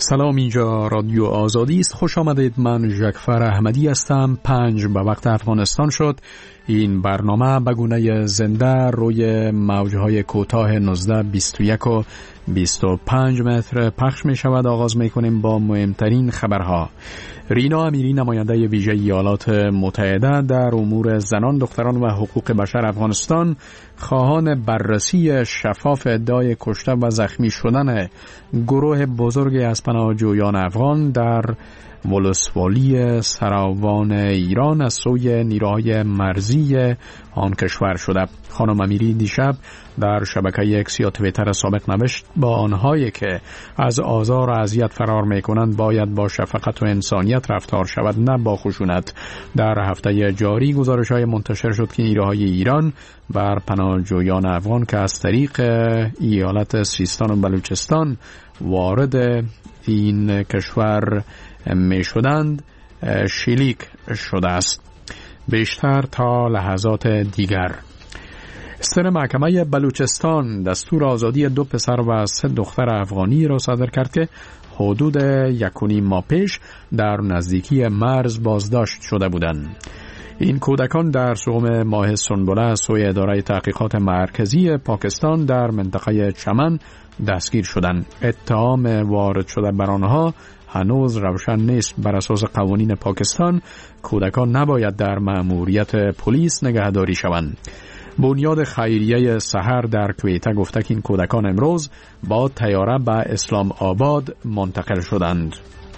سلام، اینجا رادیو آزادی است. خوش آمدید. من ژکفر احمدی هستم. 5 به وقت افغانستان شد. این برنامه به گونه زنده روی موجهای کوتاه 19، 21 و 25 متر پخش می شود. آغاز می کنیم با مهمترین خبرها. رینا امیری، نماینده ویژه ایالات متحده در امور زنان، دختران و حقوق بشر افغانستان، خواهان بررسی شفاف ادعای کشته و زخمی شدن گروه بزرگی از پناهجویان افغان در ولسوالی سراوان ایران از سوی نیروهای مرزی آن کشور شده. خانم امیری دیشب در شبکه اکس یا توییتر سابق نوشت با آنهایی که از آزار و اذیت فرار میکنند باید با شفقت و انسانیت رفتار شود، نه با خشونت. در هفته جاری گزارش‌های منتشر شد که نیروهای ایران بر پناهجویان افغان که از طریق ایالت سیستان و بلوچستان وارد این کشور می شدند شلیک شده است. بیشتر تا لحظات دیگر. ستر محکمه بلوچستان دستور آزادی 2 پسر و 3 دختر افغانی را صادر کرد که حدود 1.5 ماه پیش در نزدیکی مرز بازداشت شده بودند. این کودکان در سوم ماه سنبله از سوی اداره تحقیقات مرکزی پاکستان در منطقه چمن دستگیر شدند. اتهام وارد شده بر آنها هنوز روشن نیست. بر اساس قوانین پاکستان کودکان نباید در مأموریت پلیس نگهداری شوند. بنیاد خیریه سحر در کویته گفته که این کودکان امروز با طیاره به اسلام آباد منتقل شدند.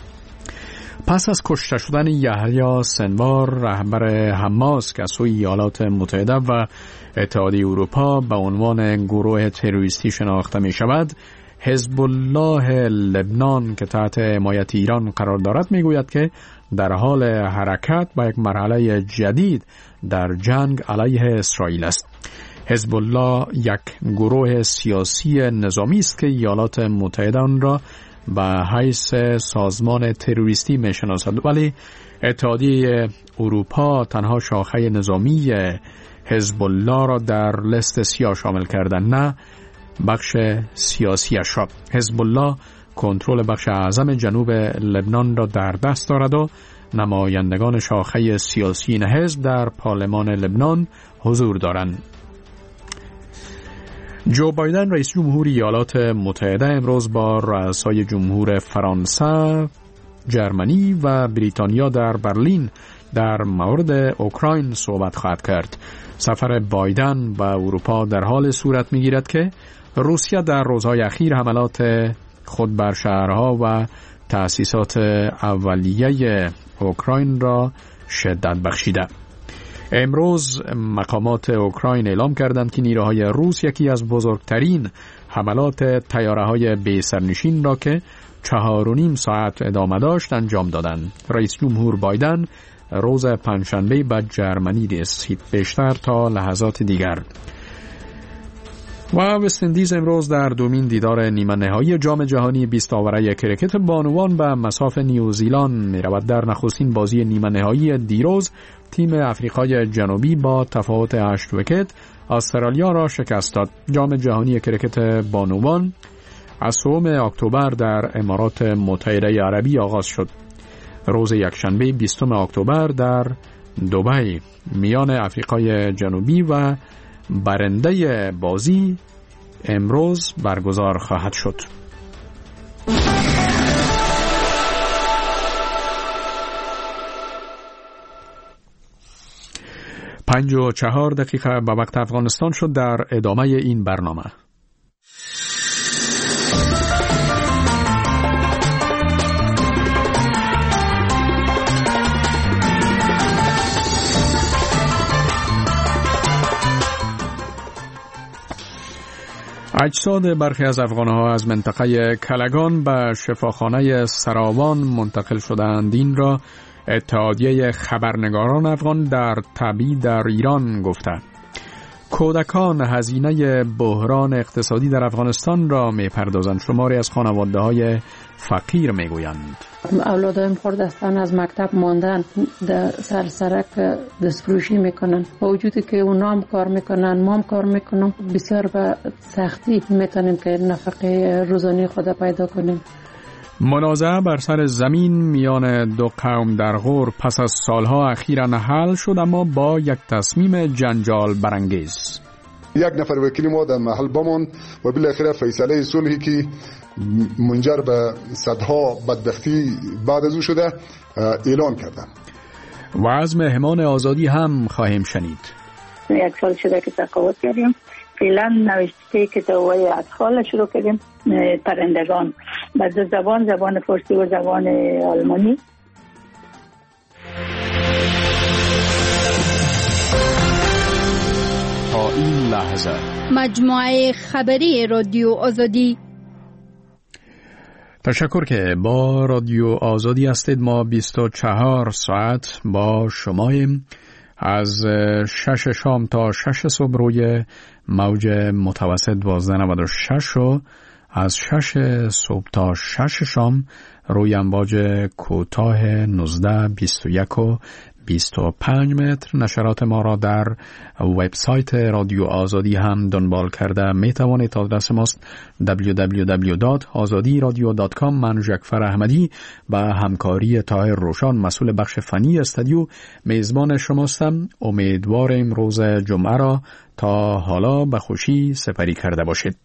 پس از کشته شدن یحیی سنوار، رهبر حماس که از سوی ایالات متحده و اتحادیه اروپا به عنوان گروه تروریستی شناخته می شود، حزب الله لبنان که تحت حمایت ایران قرار دارد میگوید که در حال حرکت به یک مرحله جدید در جنگ علیه اسرائیل است. حزب الله یک گروه سیاسی نظامی است که ایالات متحده آن را به حیث سازمان تروریستی میشناسد، ولی اتحادیه اروپا تنها شاخه نظامی حزب الله را در لیست سیاه شامل کرده، نه بخش سیاسیش را. حزب الله کنترل بخش اعظم جنوب لبنان را در دست دارد و نمایندگان شاخه سیاسی این حزب در پارلمان لبنان حضور دارند. جو بایدن رئیس جمهور ایالات متحده امروز با رؤسای جمهور فرانسه، جرمنی و بریتانیا در برلین در مورد اوکراین صحبت خواهد کرد. سفر بایدن به اروپا در حال صورت می‌گیرد که روسیه در روزهای اخیر حملات خود بر شهرها و تأسیسات اولیه اوکراین را شدت بخشیده. امروز مقامات اوکراین اعلام کردند که نیروهای روس یکی از بزرگترین حملات طیاره‌های بی سرنشین را که 4.5 ساعت ادامه داشت انجام دادند. رئیس جمهور بایدن روز پنجشنبه به جرمنی رسید. بیشتر تا لحظات دیگر. و وست اندیز امروز در دومین دیدار نیمه نهایی جام جهانی 20 آوره کرکت بانوان به مصاف نیوزیلند می رود. در نخستین بازی نیمه نهایی دیروز تیم افریقای جنوبی با تفاوت 8 ویکت استرالیا را شکست داد. جام جهانی کرکت بانوان از 3 اکتبر در امارات متحده عربی آغاز شد. روز یکشنبه 20 اکتبر در دبی میان افریقای جنوبی و برنده بازی امروز برگزار خواهد شد. 54 دقیقه به وقت افغانستان شد. در ادامه این برنامه اجساد برخی از افغانها از منطقه کلگان به شفاخانه سراوان منتقل شدند. این را اتحادیه خبرنگاران افغان در تبعید در ایران گفته. کودکان هزینه بحران اقتصادی در افغانستان را می‌پردازند. شماری از خانواده‌های فقیر می‌گویند اولادایم خرد هستن، از مکتب ماندن، در سرک دستفروشی میکنن. با وجودی که اونا هم کار میکنن، ما هم کار میکنم، بسیار به سختی میتونیم که نفقه روزانه خود پیدا کنیم. منازعه بر سر زمین میان دو قوم در غور پس از سالها اخیراً حل شد، اما با یک تصمیم جنجال برانگیز. یک نفر وکیل ما در محل بماند و بالاخره فیصله صلحی که منجر به صدها بدبختی بعد از او شده اعلان کردن. و از مهمان آزادی هم خواهیم شنید. یک سال شده که تقاعد کردیم. فعلا نوشته کتاب‌های اطفال شروع کردیم، پرندگان، با دو زبان فارسی و زبان آلمانی. تا این لحظه مجموعه خبری رادیو آزادی. تشکر که با رادیو آزادی هستید. ما 24 ساعت با شماییم، از 6 شام تا 6 صبح روی موج متوسط 1296 و از 6 صبح تا 6 شام روی امواج کوتاه 19 21 و 25 متر. نشرات ما را در وبسایت رادیو آزادی هم دنبال کرده می توانید. آدرس ماست www.azadiradio.com. من جعفر احمدی با همکاری طاهر روشان مسئول بخش فنی استودیو میزبان شماستم. امیدوارم روز جمعه را تا حالا به خوشی سپری کرده باشید.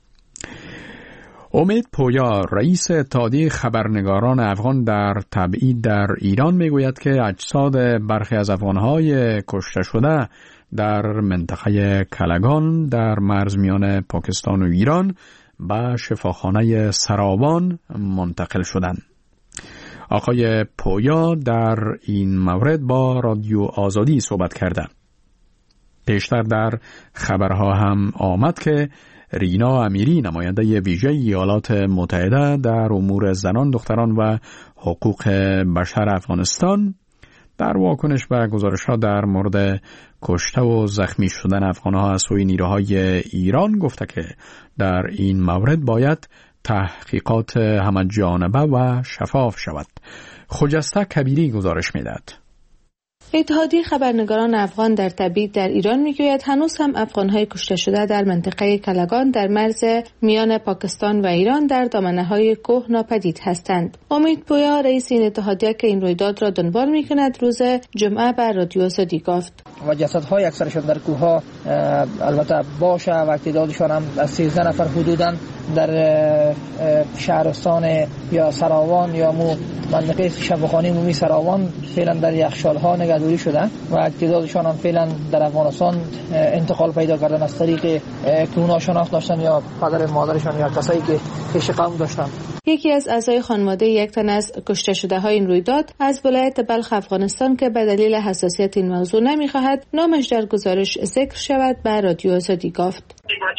امید پویا رئیس اتحادیه خبرنگاران افغان در تبعید در ایران میگوید که اجساد برخی از افغانهای کشته شده در منطقه کلگان در مرز میان پاکستان و ایران به شفاخانه سراوان منتقل شدند. آقای پویا در این مورد با رادیو آزادی صحبت کرده. پیشتر در خبرها هم آمد که رینا امیری نماینده ویژه ایالات متحده در امور زنان، دختران و حقوق بشر افغانستان در واکنش به گزارش‌ها در مورد کشته و زخمی شدن افغان‌ها از سوی نیروهای ایران گفته که در این مورد باید تحقیقات همه‌جانبه و شفاف شود. خجسته کبیری گزارش می‌دهد. اتحادیه خبرنگاران افغان در تبعید در ایران میگوید هنوز هم افغانهای کشته شده در منطقه کلگان در مرز میان پاکستان و ایران در دامنه‌های کوه ناپدید هستند. امید پویا رئیس این اتحادیه که این رویداد را دنبال میکند روز جمعه بر رادیو آزادی گفت و جسدهای اکثرشان در کوه‌ها البته باشه و تعدادشان هم از 13 نفر حدوداً در شهرستان یا سراوان یا منطقه شفاخانه عمومی سراوان فعلا در یخچال‌ها نگهداری شده و تعدادشان هم فعلا در افغانستان انتقال پیدا کردن از طریق که اونها شناخت داشتن یا پدر مادرشان یا کسایی که پیش قوم داشتن. یکی از اعضای خانواده یک تن از کشته شده های این رویداد از ولایت بلخ افغانستان که به دلیل حساسیت این موضوع نمی‌خواهد نامش در گزارش ذکر شود به رادیو آزادی گفت.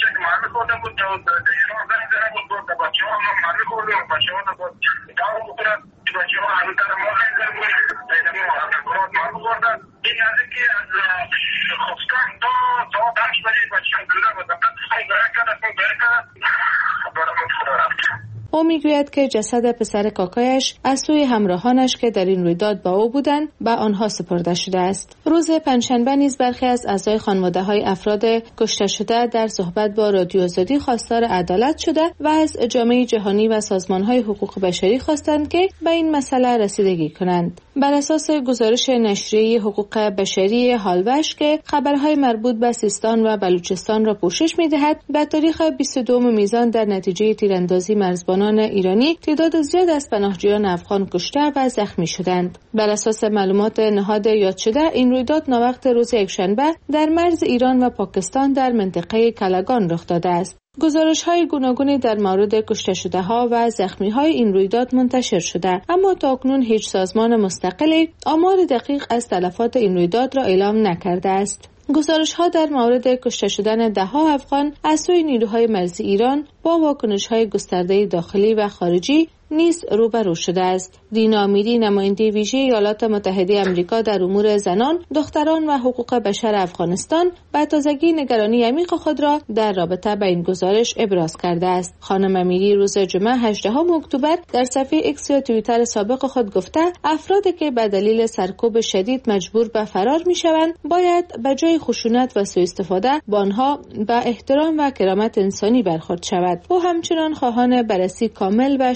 او میگوید که جسد پسر کاکایش از سوی همراهانش که در این رویداد با او بودند به آنها سپرده شده است. روز پنجشنبه نیز برخی از اعضای خانواده‌های افراد کشته شده در صحبت با رادیو آزادی خواستار عدالت شده و از جامعه جهانی و سازمان‌های حقوق بشری خواستند که به این مسئله رسیدگی کنند. بر اساس گزارش نشریه حقوق بشری هالوش که خبرهای مربوط به سیستان و بلوچستان را پوشش می‌دهد، به تاریخ 22 میزان در نتیجه تیراندازی مرزبانان ایرانی تعداد زیاد از پناهجویان افغان کشته و زخمی شدند. بر اساس معلومات نهاد یاد شده این رویداد ناوقت روز یکشنبه در مرز ایران و پاکستان در منطقه کلگان رخ داده است. گزارش‌های گوناگونی در مورد کشته شده‌ها و زخمی‌های این رویداد منتشر شده، اما تاکنون هیچ سازمان مستقلی آمار دقیق از تلفات این رویداد را اعلام نکرده است. گزارش‌ها در مورد کشته شدن ده‌ها افغان از سوی نیروهای مرزی ایران با واکنش‌های گسترده داخلی و خارجی نیز روبرو شده است. رینا امیری نماینده ویژه ایالات متحده آمریکا در امور زنان، دختران و حقوق بشر افغانستان به تازگی نگرانی عمیق خود را در رابطه با این گزارش ابراز کرده است. خانم امیری روز جمعه 18 اکتبر در صفحه ایکس یا توییتر سابق خود گفته افرادی که به دلیل سرکوب شدید مجبور به فرار می‌شوند باید به جای خشونت و سوء استفاده با آنها با احترام و کرامت انسانی برخورد شود. او همچنین خواهان بررسی کامل و شفاف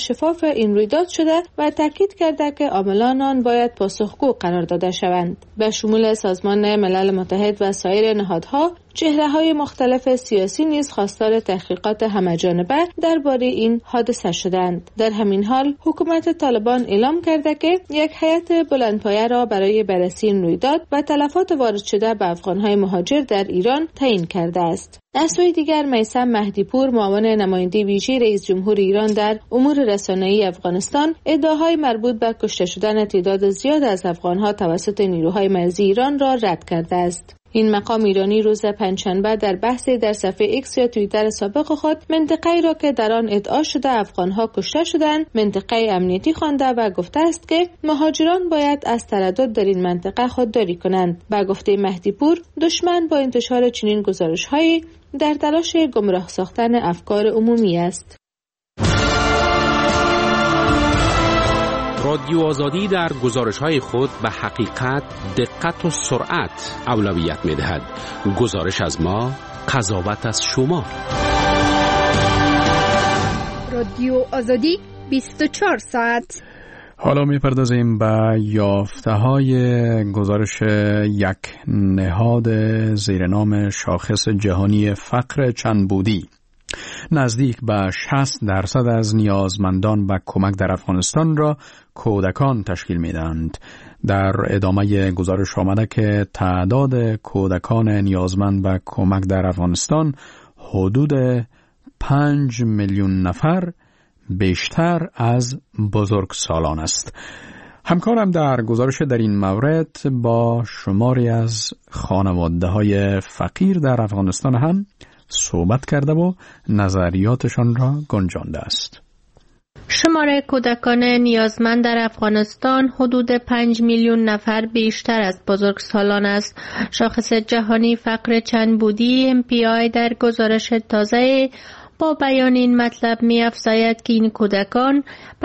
این رویداد شده و تاکید کرده که عاملان آن باید پاسخگو قرار داده شوند. به شمول سازمان ملل متحد و سایر نهادها، چهره‌های مختلف سیاسی نیز خواستار تحقیقات همه‌جانبه درباره این حادثه شدند. در همین حال حکومت طالبان اعلام کرده که یک هیئت بلندپایه را برای بررسی این رویداد و تلفات وارد شده به افغان‌های مهاجر در ایران تعیین کرده است. از سوی دیگر میثم مهدی‌پور، معاون نماینده ویژه رئیس جمهور ایران در امور رسانه‌ای افغانستان، ادعاهای مربوط به کشته شدن تعداد زیاد از افغان‌ها توسط نیروهای مرزی ایران را رد کرده است. این مقام ایرانی روز پنجشنبه در بحثی در صفحه ایکس یا توییتر سابق خود منطقه‌ای را که در آن ادعا شده افغان‌ها کشته شدند منطقه امنیتی خوانده و گفته است که مهاجران باید از تردد در این منطقه خودداری کنند. با گفته مهدی‌پور، دشمن با انتشار چنین گزارش‌هایی در تلاش گمراه ساختن افکار عمومی است. رادیو آزادی در گزارش‌های خود به حقیقت، دقت و سرعت اولویت می‌دهد. گزارش از ما، قضاوت از شما. رادیو آزادی 24 ساعت. حالا می‌پردازیم به یافته‌های گزارش یک نهاد زیر نام شاخص جهانی فقر چندبودی. نزدیک به 60% از نیازمندان به کمک در افغانستان را کودکان تشکیل می‌دهند. در ادامه گزارش آمده که تعداد کودکان نیازمند به کمک در افغانستان حدود 5 میلیون نفر بیشتر از بزرگسالان است. همکارم در گزارش در این مورد با شماری از خانواده‌های فقیر در افغانستان هم صحبت کرده و نظریاتشان را گنجانده است. شمار کودکان نیازمند در افغانستان حدود 5 میلیون نفر بیشتر از بزرگسالان است. شاخص جهانی فقر چندبودی MPI در گزارش تازه با بیان این مطلب می‌افزاید که این کودکان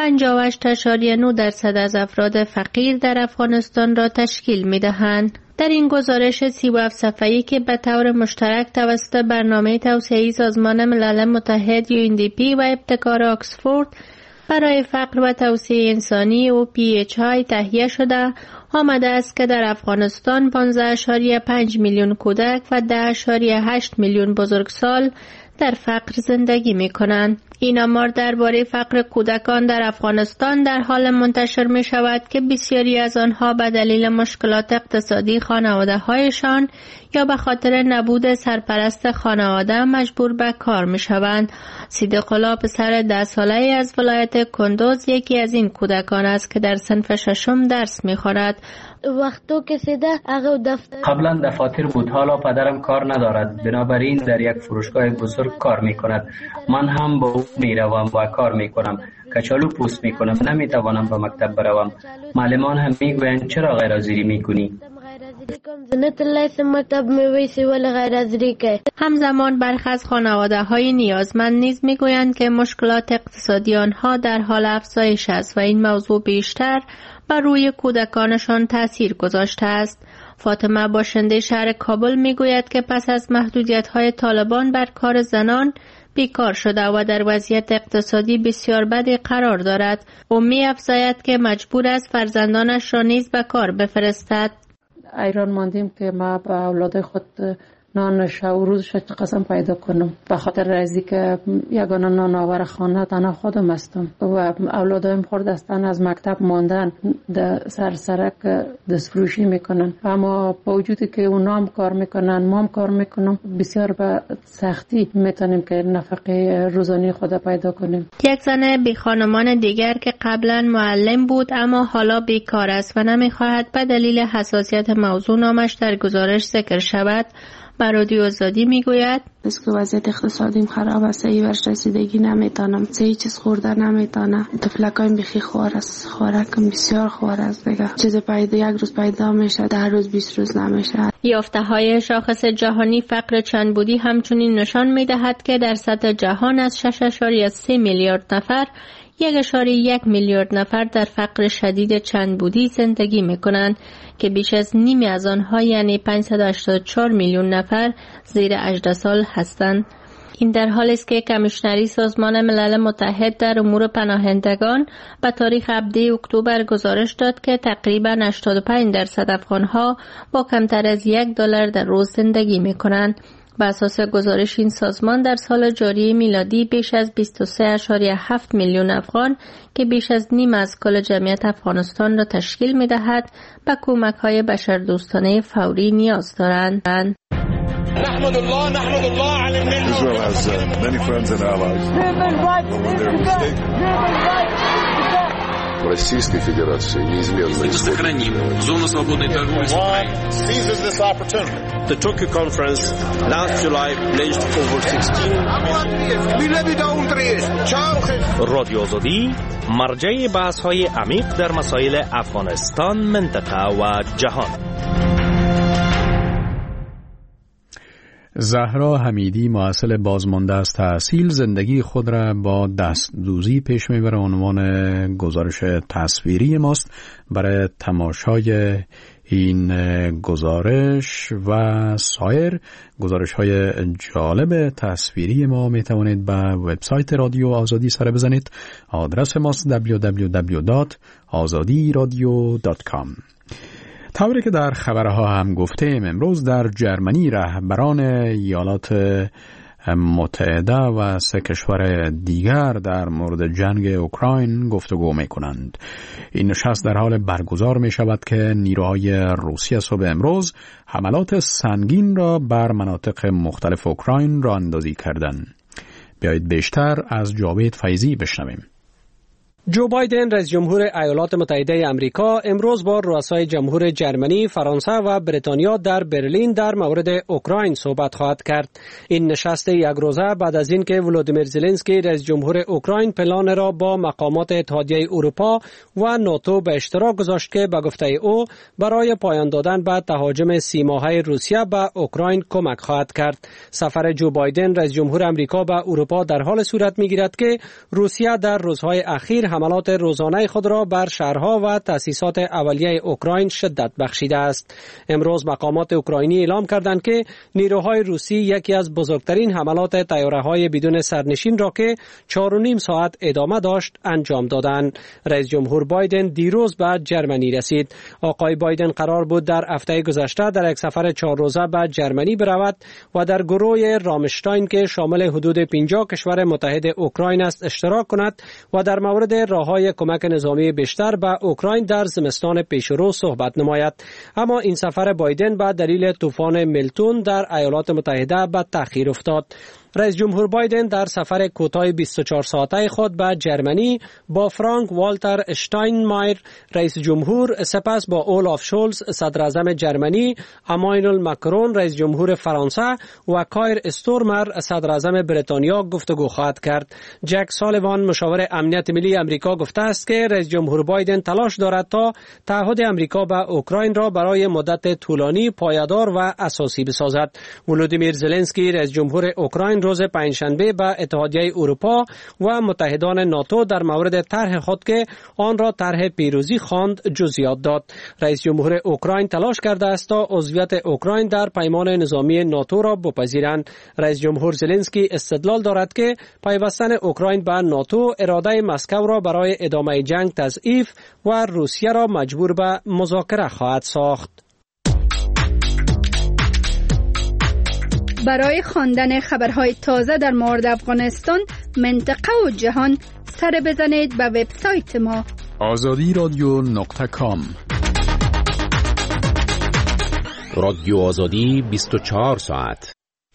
58.9% از افراد فقیر در افغانستان را تشکیل می‌دهند. در این گزارش 37 صفحه‌ای که به طور مشترک توسط برنامه توسعه‌ای سازمان ملل متحد UNDP و ابتکار آکسفورد برای فقر و توسعه انسانی OPHI تهیه شده، آمده است که در افغانستان 15.5 میلیون کودک و 10.8 میلیون بزرگسال در فقر زندگی می کنند. این آمار درباره فقر کودکان در افغانستان در حال منتشر می شود که بسیاری از آنها به دلیل مشکلات اقتصادی خانواده‌هایشان یا به خاطر نبود سرپرست خانواده مجبور به کار می شوند. صدیق الله پسر 10 ساله‌ای از ولایت کندوز یکی از این کودکان است که در صنف 6 درس می خواند. قبلا دفاتر بود، حالا پدرم کار ندارد، بنابراین در یک فروشگاه بزرگ کار می کند. من هم با او می روم و کار می کنم. کچالو پوست می کنم، نمی توانم به مکتب بروم. معلمان هم می گویند چرا غیرحاضری می کنی؟ همزمان برخی از خانواده‌های نیازمند نیز می‌گویند که مشکلات اقتصادی آنها در حال افزایش است و این موضوع بیشتر بر روی کودکانشان تأثیر گذاشته است. فاطمه باشنده شهر کابل می‌گوید که پس از محدودیت‌های طالبان بر کار زنان بیکار شده و در وضعیت اقتصادی بسیار بدی قرار دارد. او می‌افزاید که مجبور است فرزندانش را نیز به کار بفرستد. ایران ماندیم که ما با اولاد خود نان شب و روزش قسم پیدا کنم، به خاطر ازی که یگانه نان آور خانه تنها خودم هستم و اولادایم خردستان از مکتب ماندن در سرک دستفروشی میکنن، اما با وجودی که اونام کار میکنن مام کار میکنم بسیار به سختی میتونیم که نفقه روزانه خود پیدا کنیم. یک زن بی خانمان دیگر که قبلا معلم بود اما حالا بیکار است و نمیخواهد به دلیل حساسیت موضوع نامش در گزارش ذکر شود، بر رادیو آزادی میگوید از که وضعیت اقتصادیم خراب است، ای ورش رسیدگی نمیتونم، سه چیز خورده نمیتونم، طفلکایم بخی خوار است، خوارکم بسیار خوار است دیگه، چیز پیدا یک روز پیدا میشه 10 روز 20 روز نمیشه. یافته‌های شاخص جهانی فقر چندبودی همچنین نشان میدهد که در سطح جهان از 6.3 میلیارد نفر 1.1 میلیارد نفر در فقر شدید چندبودی زندگی میکنند که بیش از نیمی از آنها یعنی 584 میلیون نفر زیر 18 سال هستند. این در حالی است که کمیشنری سازمان ملل متحد در امور پناهندگان به تاریخ 17 اکتبر گزارش داد که تقریباً 85% افغان‌ها با کمتر از $1 در روز زندگی می‌کنند. بر اساس گزارش این سازمان در سال جاری میلادی بیش از 23.7 میلیون افغان که بیش از نیم از کل جمعیت افغانستان را تشکیل می‌دهد به کمک‌های بشردوستانه فوری نیاز دارند. نحمد الله علی الملل. Israel has many friends and allies. Российской Федерации неизменно сохраним зону свободной торговли с Украиной. Seizes this opportunity. The Tokyo conference last July pledged over 16 رادیو آزادی مرجع بحث‌های عمیق در مسائل افغانستان، منطقه و جهان. زهرا حمیدی محصل بازمانده از تحصیل زندگی خود را با دستدوزی پیش میبره. عنوان گزارش تصویری ماست. برای تماشای این گزارش و سایر گزارش های جالب تصویری ما می توانید به وبسایت رادیو آزادی سر بزنید. آدرس ماست www.azadiradio.com. طوری که در خبرها هم گفتیم، امروز در جرمنی رهبران ایالات متحده و 3 کشور دیگر در مورد جنگ اوکراین گفتگو می کنند. این نشست در حال برگزار می شود که نیروهای روسیه صبح امروز حملات سنگین را بر مناطق مختلف اوکراین راه اندازی کردند. بیایید بیشتر از جاوید فیضی بشنویم. جو بایدن رئیس جمهور ایالات متحده آمریکا امروز با رؤسای جمهور جرمنی، فرانسه و بریتانیا در برلین در مورد اوکراین صحبت خواهد کرد. این نشست یک روزه بعد از اینکه ولودیمیر زلنسکی رئیس جمهور اوکراین پلان را با مقامات اتحادیه اروپا و ناتو به اشتراک گذاشت که به گفته او برای پایان دادن به تهاجم 30 ماهه روسیه به اوکراین کمک خواهد کرد. سفر جو بایدن رئیس جمهور آمریکا به اروپا در حال صورت می‌گیرد که روسیه در روزهای اخیر حملات روزانه خود را بر شهرها و تأسیسات اولیه اوکراین شدت بخشیده است. امروز مقامات اوکراینی اعلام کردند که نیروهای روسی یکی از بزرگترین حملات طیاره‌های بدون سرنشین را که 4.5 ساعت ادامه داشت انجام دادند. رئیس جمهور بایدن دیروز به جرمنی رسید. آقای بایدن قرار بود در هفته گذشته در یک سفر 4 روزه به جرمنی برود و در گروه رامشتاین که شامل حدود 50 کشور متحد اوکراین است اشتراک کند و در مورد راه‌های کمک نظامی بیشتر به اوکراین در زمستان پیشرو صحبت نماید. اما این سفر بایدن به دلیل طوفان میلتون در ایالات متحده به تأخیر افتاد. رئیس جمهور بایدن در سفر کوتاه 24 ساعته خود به جرمنی با فرانک والتر اشتاینمایر رئیس جمهور، سپس با اولاف شولز صدر اعظم جرمنی، امانوئل ماکرون رئیس جمهور فرانسه و کایر استورمر صدر اعظم بریتانیا گفتگو خواهد کرد. جک سالیوان مشاور امنیت ملی آمریکا گفته است که رئیس جمهور بایدن تلاش دارد تا تعهد آمریکا به اوکراین را برای مدت طولانی پایدار و اساسی بسازد. ولودیمیر زلنسکی رئیس جمهور اوکراین روز پنجشنبه به اتحادیه اروپا و متحدان ناتو در مورد طرح خود که آن را طرح پیروزی خواند جزئیات داد. رئیس جمهور اوکراین تلاش کرده است تا عضویت اوکراین در پیمان نظامی ناتو را بپذیرند. رئیس جمهور زلنسکی استدلال دارد که پیوستن اوکراین به ناتو اراده مسکو را برای ادامه جنگ تضعیف و روسیه را مجبور به مذاکره خواهد ساخت. برای خواندن خبرهای تازه در مورد افغانستان، منطقه و جهان سر بزنید به وبسایت ما azadiradio.com. رادیو آزادی 24 ساعت.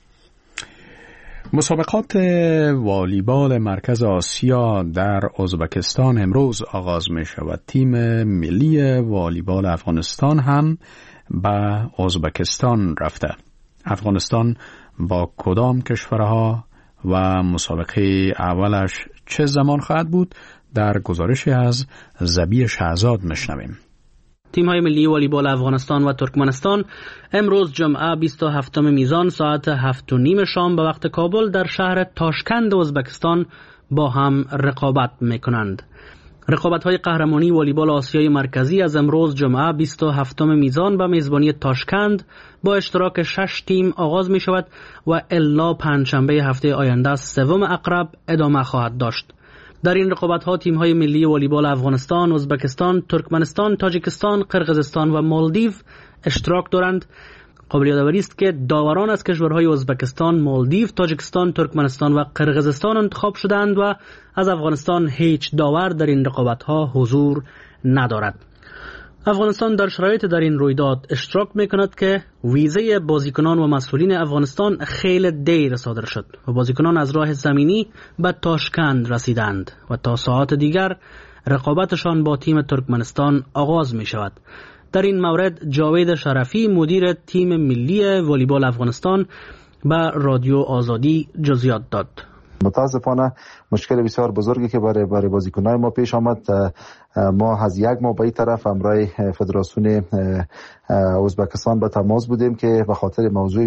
مسابقات والیبال مرکز آسیا در ازبکستان امروز آغاز می شود. تیم ملی والیبال افغانستان هم به ازبکستان رفته. افغانستان با کدام کشورها و مسابقه اولش چه زمان خواهد بود؟ در گزارشی از زبی شهزاد میشنویم. تیم‌های ملی والیبال افغانستان و ترکمنستان امروز جمعه 27 میزان ساعت 7:30 شام به وقت کابل در شهر تاشکند ازبکستان با هم رقابت می‌کنند. رقابت‌های قهرمانی والیبال آسیای مرکزی از امروز جمعه 27 میزان به میزبانی تاشکند با اشتراک 6 تیم آغاز می شود و الا پنجشنبه هفته آینده سوم اقرب ادامه خواهد داشت. در این رقابت‌ها تیم‌های ملی والیبال افغانستان، ازبکستان، ترکمنستان، تاجیکستان، قرقیزستان و مالدیو اشتراک دارند. قابل یادآوری است که داوران از کشورهای ازبکستان، مالدیو، تاجیکستان، ترکمنستان و قرقیزستان انتخاب شدند و از افغانستان هیچ داور در این رقابت‌ها حضور ندارد. افغانستان در شرایط در این رویداد اشتراک می‌کند که ویزه بازیکنان و مسئولین افغانستان خیلی دیر صادر شد و بازیکنان از راه زمینی به تاشکند رسیدند و تا ساعات دیگر رقابتشان با تیم ترکمنستان آغاز می‌شود. در این مورد جاوید شرفی مدیر تیم ملی والیبال افغانستان به رادیو آزادی جزئیات داد. متاسفانه مشکل بسیار بزرگی که برای بازیکنان ما پیش آمد، ما از یک ماه به این طرف همراه فدراسیون ازبکستان به تماس بودیم که به خاطر موضوع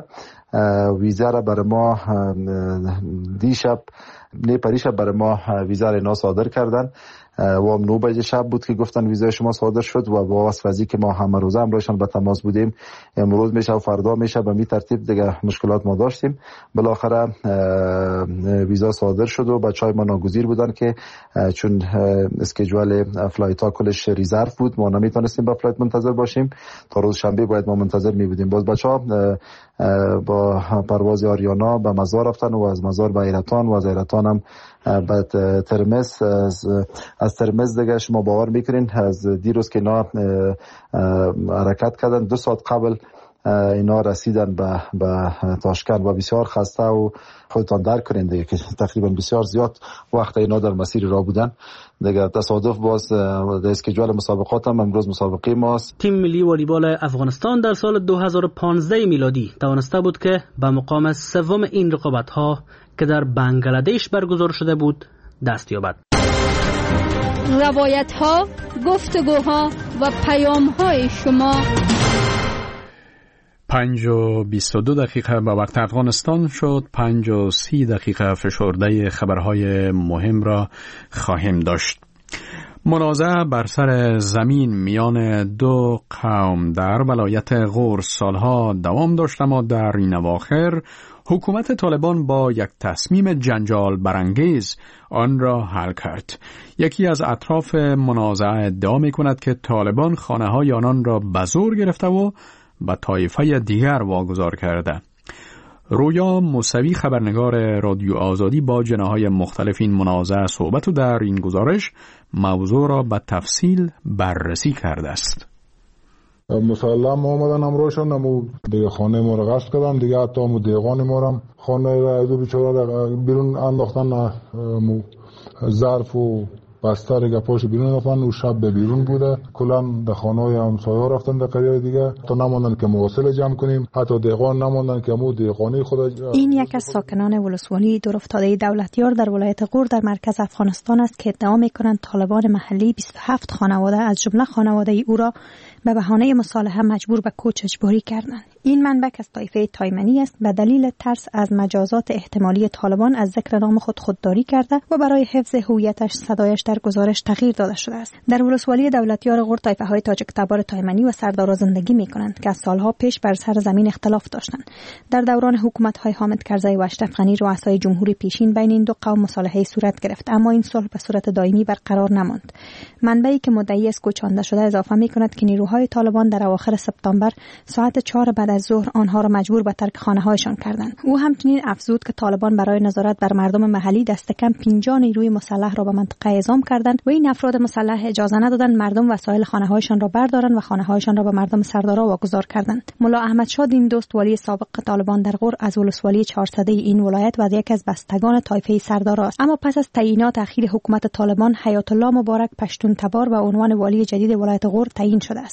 ویزه را برای ما دیشب پریشب برای ما ویزه را اینا صادر کردن و 9 بجه شب بود که گفتن ویزای شما صادر شد و با واسطه که ما همه روزه همراهشان به تماس بودیم، امروز میشه و فردا میشه، به می ترتیب دیگه مشکلات ما داشتیم. بالاخره ویزا صادر شد و بچهای ما ناگزیر بودن که چون اسکیجول فلایت ها کلش ریزرو بود ما نمیتونستیم با فلایت منتظر باشیم، تا روز شنبه باید ما منتظر می بودیم. باز بچها با پرواز آریانا به مزار رفتن و از مزار به ایرتان و از ایرتان هم به ترمز، از ترمز دیگه شما باور میکنین از دیروز که اینا حرکت کردن 2 ساعت قبل اینا رسیدن به تاشکند و بسیار خسته و خودتان درک کنین دیگه که تقریبا بسیار زیاد وقت اینا در مسیر راه بودن دیگه. تصادف باز در اسکیجول مسابقات هم امروز مسابقه ماست. تیم ملی والیبال افغانستان در سال 2015 میلادی توانسته بود که به مقام سوم این رقابت‌ها که در بنگلادش برگزار شده بود دست یابد. روایت‌ها، گفتگوها و پیام‌های شما 5:22 به وقت افغانستان شد. 5:30 فشرده خبرهای مهم را خواهیم داشت. منازعه بر سر زمین میان 2 قوم در ولایت غور سالها دوام داشت، اما در این اواخر حکومت طالبان با یک تصمیم جنجال برانگیز آن را حل کرد. یکی از اطراف منازعه ادعا می‌کند که طالبان خانه‌های آنان را به زور گرفته و به طایفه دیگر واگذار کرده. رویا موسوی خبرنگار رادیو آزادی با جناح‌های مختلف این منازعه صحبت و در این گزارش موضوع را به تفصیل بررسی کرده است. مسلم آمدن همراهشان، امو دیگه خانه ما رو غصب کردن، دیگه حتی امو دیگان ما رو خانه را از بیچاره بیرون انداختن، ظرف و بستر گپاش بیرون رفتن و شب به بیرون بوده. کلا در خانه‌های همسایه‌ها رفتن در قریه دیگه، تا نموندن که مواصل جمع کنیم، حتی دیگان نموندن که مو دیگانی خود. این یک از ساکنان ولسوالی دورافتاده دولتیار در ولایت غور در مرکز افغانستان است که ادعا می‌کنند طالبان محلی 27 خانواده از جمله خانواده او را به بهانه مصالحه مجبور به کوچ اجباری کردند. این منبع از طایفه تایمنی است، به دلیل ترس از مجازات احتمالی طالبان از ذکر نام خودداری کرده و برای حفظ هویتش صدایش در گزارش تغییر داده شده است. در ولسوالی دولتیار غور طایفه‌های تاجک تبار تایمنی و سردارا زندگی می‌کنند که از سالها پیش بر سر زمین اختلاف داشتند. در دوران حکومت‌های حامد کرزی و اشرف غنی رؤسای جمهوری پیشین بین این 2 قوم مصالحه صورت گرفت، اما این صلح به صورت دائمی برقرار نماند. منبعی که مدعی است کوچانده شده اضافه می‌کند که نیروهای طالبان در اواخر سپتامبر ساعت 4 بعد از ظهر آنها را مجبور به ترک خانه‌هایشان کردند. او همچنین افزود که طالبان برای نظارت بر مردم محلی دست کم 50 نیروی مسلح را به منطقه اعزام کردند و این افراد مسلح اجازه ندادند مردم وسایل خانه‌هایشان را بردارند و خانه‌هایشان را به مردم سردارا واگذار کردند. ملا احمد شاه دین دوست والی سابق طالبان در غور از ولسوالی 400 این ولایت و یکی از بستگان طایفه سردارا است، اما پس از تعیینات اخیر حکومت طالبان حیات الله مبارک پشتون تبار به عنوان والی جدید ولایت غور تعیین شده است.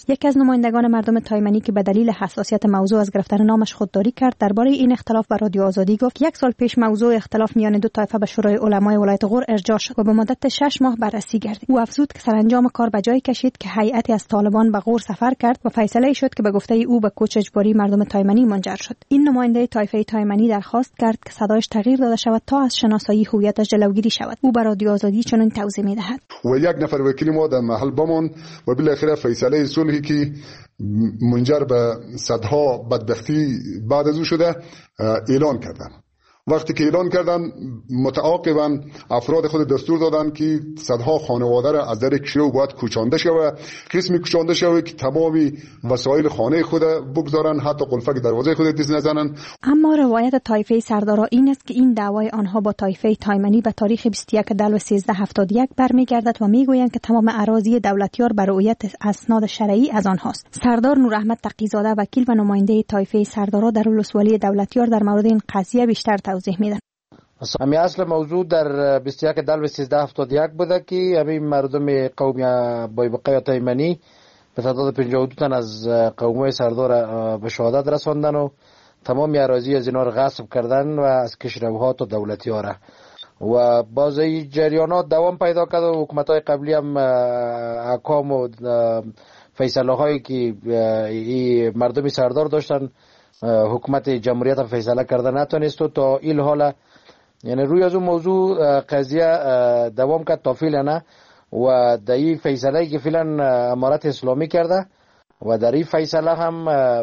یکی از نمایندگان مردم تایمنی که به دلیل حساسیت موضوع از گرفتن نامش خودداری کرد درباره این اختلاف به رادیو آزادی گفت 1 سال پیش موضوع اختلاف میان دو طایفه به شورای علمای ولایت غور ارجاع شد و به مدت 6 ماه بررسی گردید. او افزود که سرانجام کار به جای کشید که هیئتی از طالبان به غور سفر کرد و فیصله شد که به گفته او به کوچ اجباری مردم تایمنی منجر شد. این نماینده طایفه تایمنی درخواست کرد که صدایش تغییر داده شود تا از شناسایی هویتش جلوگیری شود. او به رادیو آزادی چنین توضیح می‌دهد: و 1 نفر وکیل ما در محل بمان و بالاخره فیصله صلحی که منجر به صدها بدبختی بعد از او شده اعلان کردن. وقتی که اعلان کردن متعاقبا افراد خود دستور دادن که صدها خانواده را از در کشو باید کوچانده شود، قسمی کوچانده شود که تمامی وسایل خانه خود بگذارن، حتی قلفک دروازه خود دست نزنن. اما روایت طایفه سردارا این است که این دعوای آنها با طایفه تایمنی به تاریخ 21 دلو 1371 برمیگردد و میگویند که تمام اراضی دولتیار بر رعایت اسناد شرعی از آنهاست. سردار نوراحمد تقی‌زاده وکیل و نماینده طایفه سردارا در ولسوالی دولتیار در مورد این قضیه بیشتر توضیح میدن. همین اصل موضوع در 21 دلو 1371 بوده که همین مردم قوم بایبقی تایمنی به تعداد 52 تن از قوم‌های سردار به شهادت رساندن و تمام اراضی از اینا را غصب کردن و از کشروها تا دولتی‌ها را و باز این جریانات دوام پیدا کرد و حکومت‌های قبلی هم احکام و فیصله هایی که مردم سردار داشتن حکومت جمهوریت هم فیصله کرده نتونست و تا این حالا یعنی روی از اون موضوع قضیه دوام کرد تا فعلا و در این فیصله که فعلا امارت اسلامی کرده و در این فیصله هم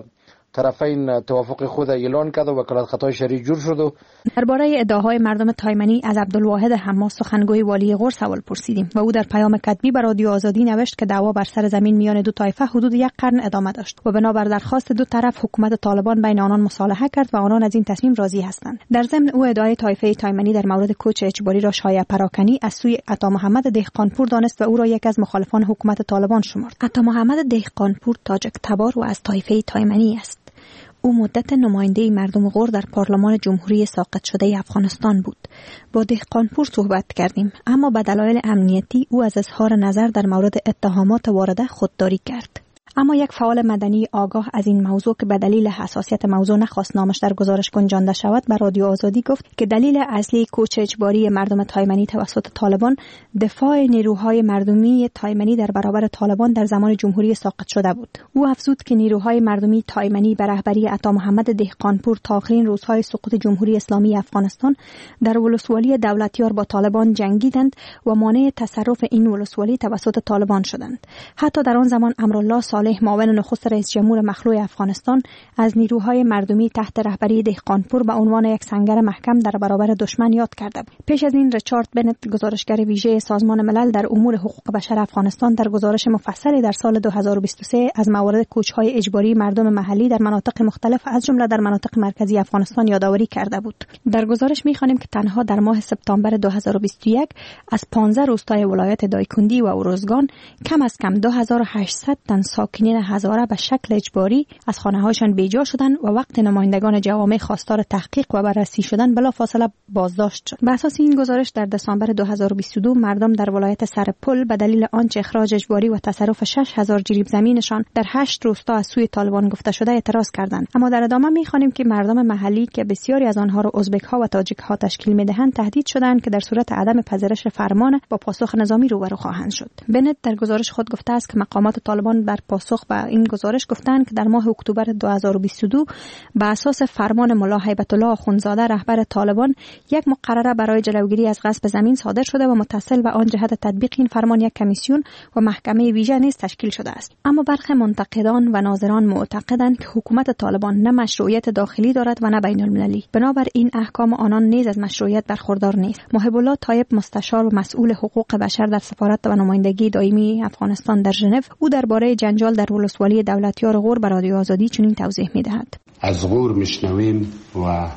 طرفین توافق خود اعلان کرد و وکالت خطای شرعی جور شد. و درباره ادعاهای مردم تایمنی از عبدالواحد حماس سخنگوی والی غور سوال پرسیدیم و او در پیام کتبی به رادیو آزادی نوشت که دعوا بر سر زمین میان دو طایفه حدود 1 قرن ادامه داشت و بنابر درخواست دو طرف حکومت طالبان بین آنان مصالحه کرد و آنان از این تصمیم راضی هستند. در ضمن او ادعای طایفه تایمنی در مورد کوچ اجباری را شایع پراکنی از سوی عطا محمد دهقانپور دانست و او را یکی از مخالفان حکومت طالبان شمرد. عطا محمد دهقانپور تاجک تبار و از طایفه تایمنی است. او مدت نماینده مردم غور در پارلمان جمهوری ساقط شده افغانستان بود. با دهقانپور صحبت کردیم اما به دلایل امنیتی او از اظهار نظر در مورد اتهامات وارده خودداری کرد. اما یک فعال مدنی آگاه از این موضوع که به دلیل حساسیت موضوع نخواست نامش در گزارش گنجانده شود به رادیو آزادی گفت که دلیل اصلی کوچ اجباری مردم تایمنی توسط طالبان دفاع نیروهای مردمی تایمنی در برابر طالبان در زمان جمهوری ساقط شده بود. او افزود که نیروهای مردمی تایمنی به رهبری عطا محمد دهقانپور تا آخرین روزهای سقوط جمهوری اسلامی افغانستان در ولسوالی دولتیار با طالبان جنگیدند و مانع تصرف این ولسوالی توسط طالبان شدند. حتی در آن زمان امرالله معاون نخست رئیس جمهور مخلوع افغانستان از نیروهای مردمی تحت رهبری دهقانپور به عنوان یک سنگر محکم در برابر دشمن یاد کرده بود. پیش از این ریچارد بنت گزارشگر ویژه سازمان ملل در امور حقوق بشر افغانستان در گزارش مفصلی در سال 2023 از موارد کوچ‌های اجباری مردم محلی در مناطق مختلف از جمله در مناطق مرکزی افغانستان یادآوری کرده بود. در گزارش می‌خوانیم که تنها در ماه سپتامبر 2021 از 15 روستای ولایت دایکندی و اروزگان کم از کم 2800 تن ساکنین هزاره به شکل اجباری از خانه‌هایشان بیجا شدند و وقت نمایندگان جوامع خواستار تحقیق و بررسی شدن بلافاصله بازداشت شد. بر اساس این گزارش در دسامبر 2022 مردم در ولایت سرپل به دلیل آنچه اخراج اجباری و تصرف 6000 جریب زمینشان در 8 روستا از سوی طالبان گفته شده اعتراض کردند. اما در ادامه می‌خوانیم که مردم محلی که بسیاری از آنها را ازبک‌ها و تاجیک‌ها تشکیل می‌دهند تهدید شدند که در صورت عدم پذیرش فرمان با پاسخ نظامی روبرو خواهند شد. بنت در گزارش خود گفته است که مقامات طالبان بر پاسخ به این گزارش گفتند که در ماه اکتبر 2022 به اساس فرمان ملا هیبت الله آخوندزاده رهبر طالبان یک مقرره برای جلوگیری از غصب زمین صادر شده و متصل به آن جهت تطبیق این فرمان یک کمیسیون و محکمه ویژه نیز تشکیل شده است. اما برخی منتقدان و ناظران معتقدند که حکومت طالبان نه مشروعیت داخلی دارد و نه بین المللی. بنابراین احکام آنان نیز از مشروعیت برخوردار نیست. محب الله طایب مستشار و مسئول حقوق بشر در سفارت و نمایندگی دائمی افغانستان در ژنو او درباره جنجال در ولسوالی دولتیار غور به رادیو آزادی چنین توضیح می‌دهد. از غور میشنویم و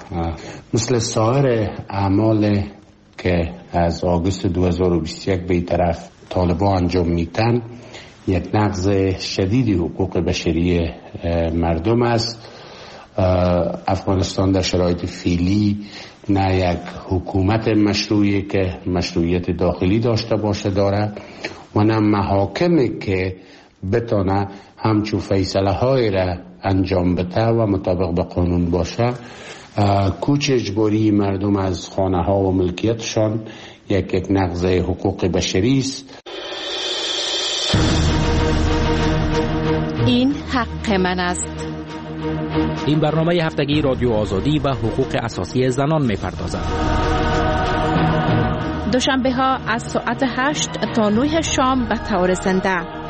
مثل سایر اعمال که از آگوست 2021 به طرف طالبان انجام میدن یک نقض شدیدی حقوق بشری مردم است. افغانستان در شرایط فعلی نه یک حکومت مشروعی که مشروعیت داخلی داشته باشه داره و نه محاکمی که بتانه همچون فیصله های را انجام بده و مطابق به قانون باشه. کوچ اجباری مردم از خانه ها و ملکیتشان یک نقض حقوق بشری است. این حق من است. این برنامه هفتگی رادیو آزادی و حقوق اساسی زنان می‌پردازد. دوشنبه ها از ساعت 8 تا 9 شام به طور زنده.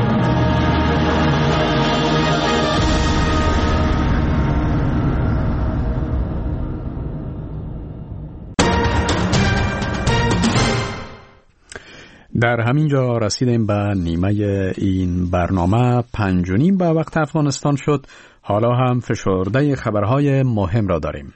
در همین جا رسیدیم به نیمه این برنامه. 5:30 به وقت افغانستان شد. حالا هم فشرده خبرهای مهم را داریم.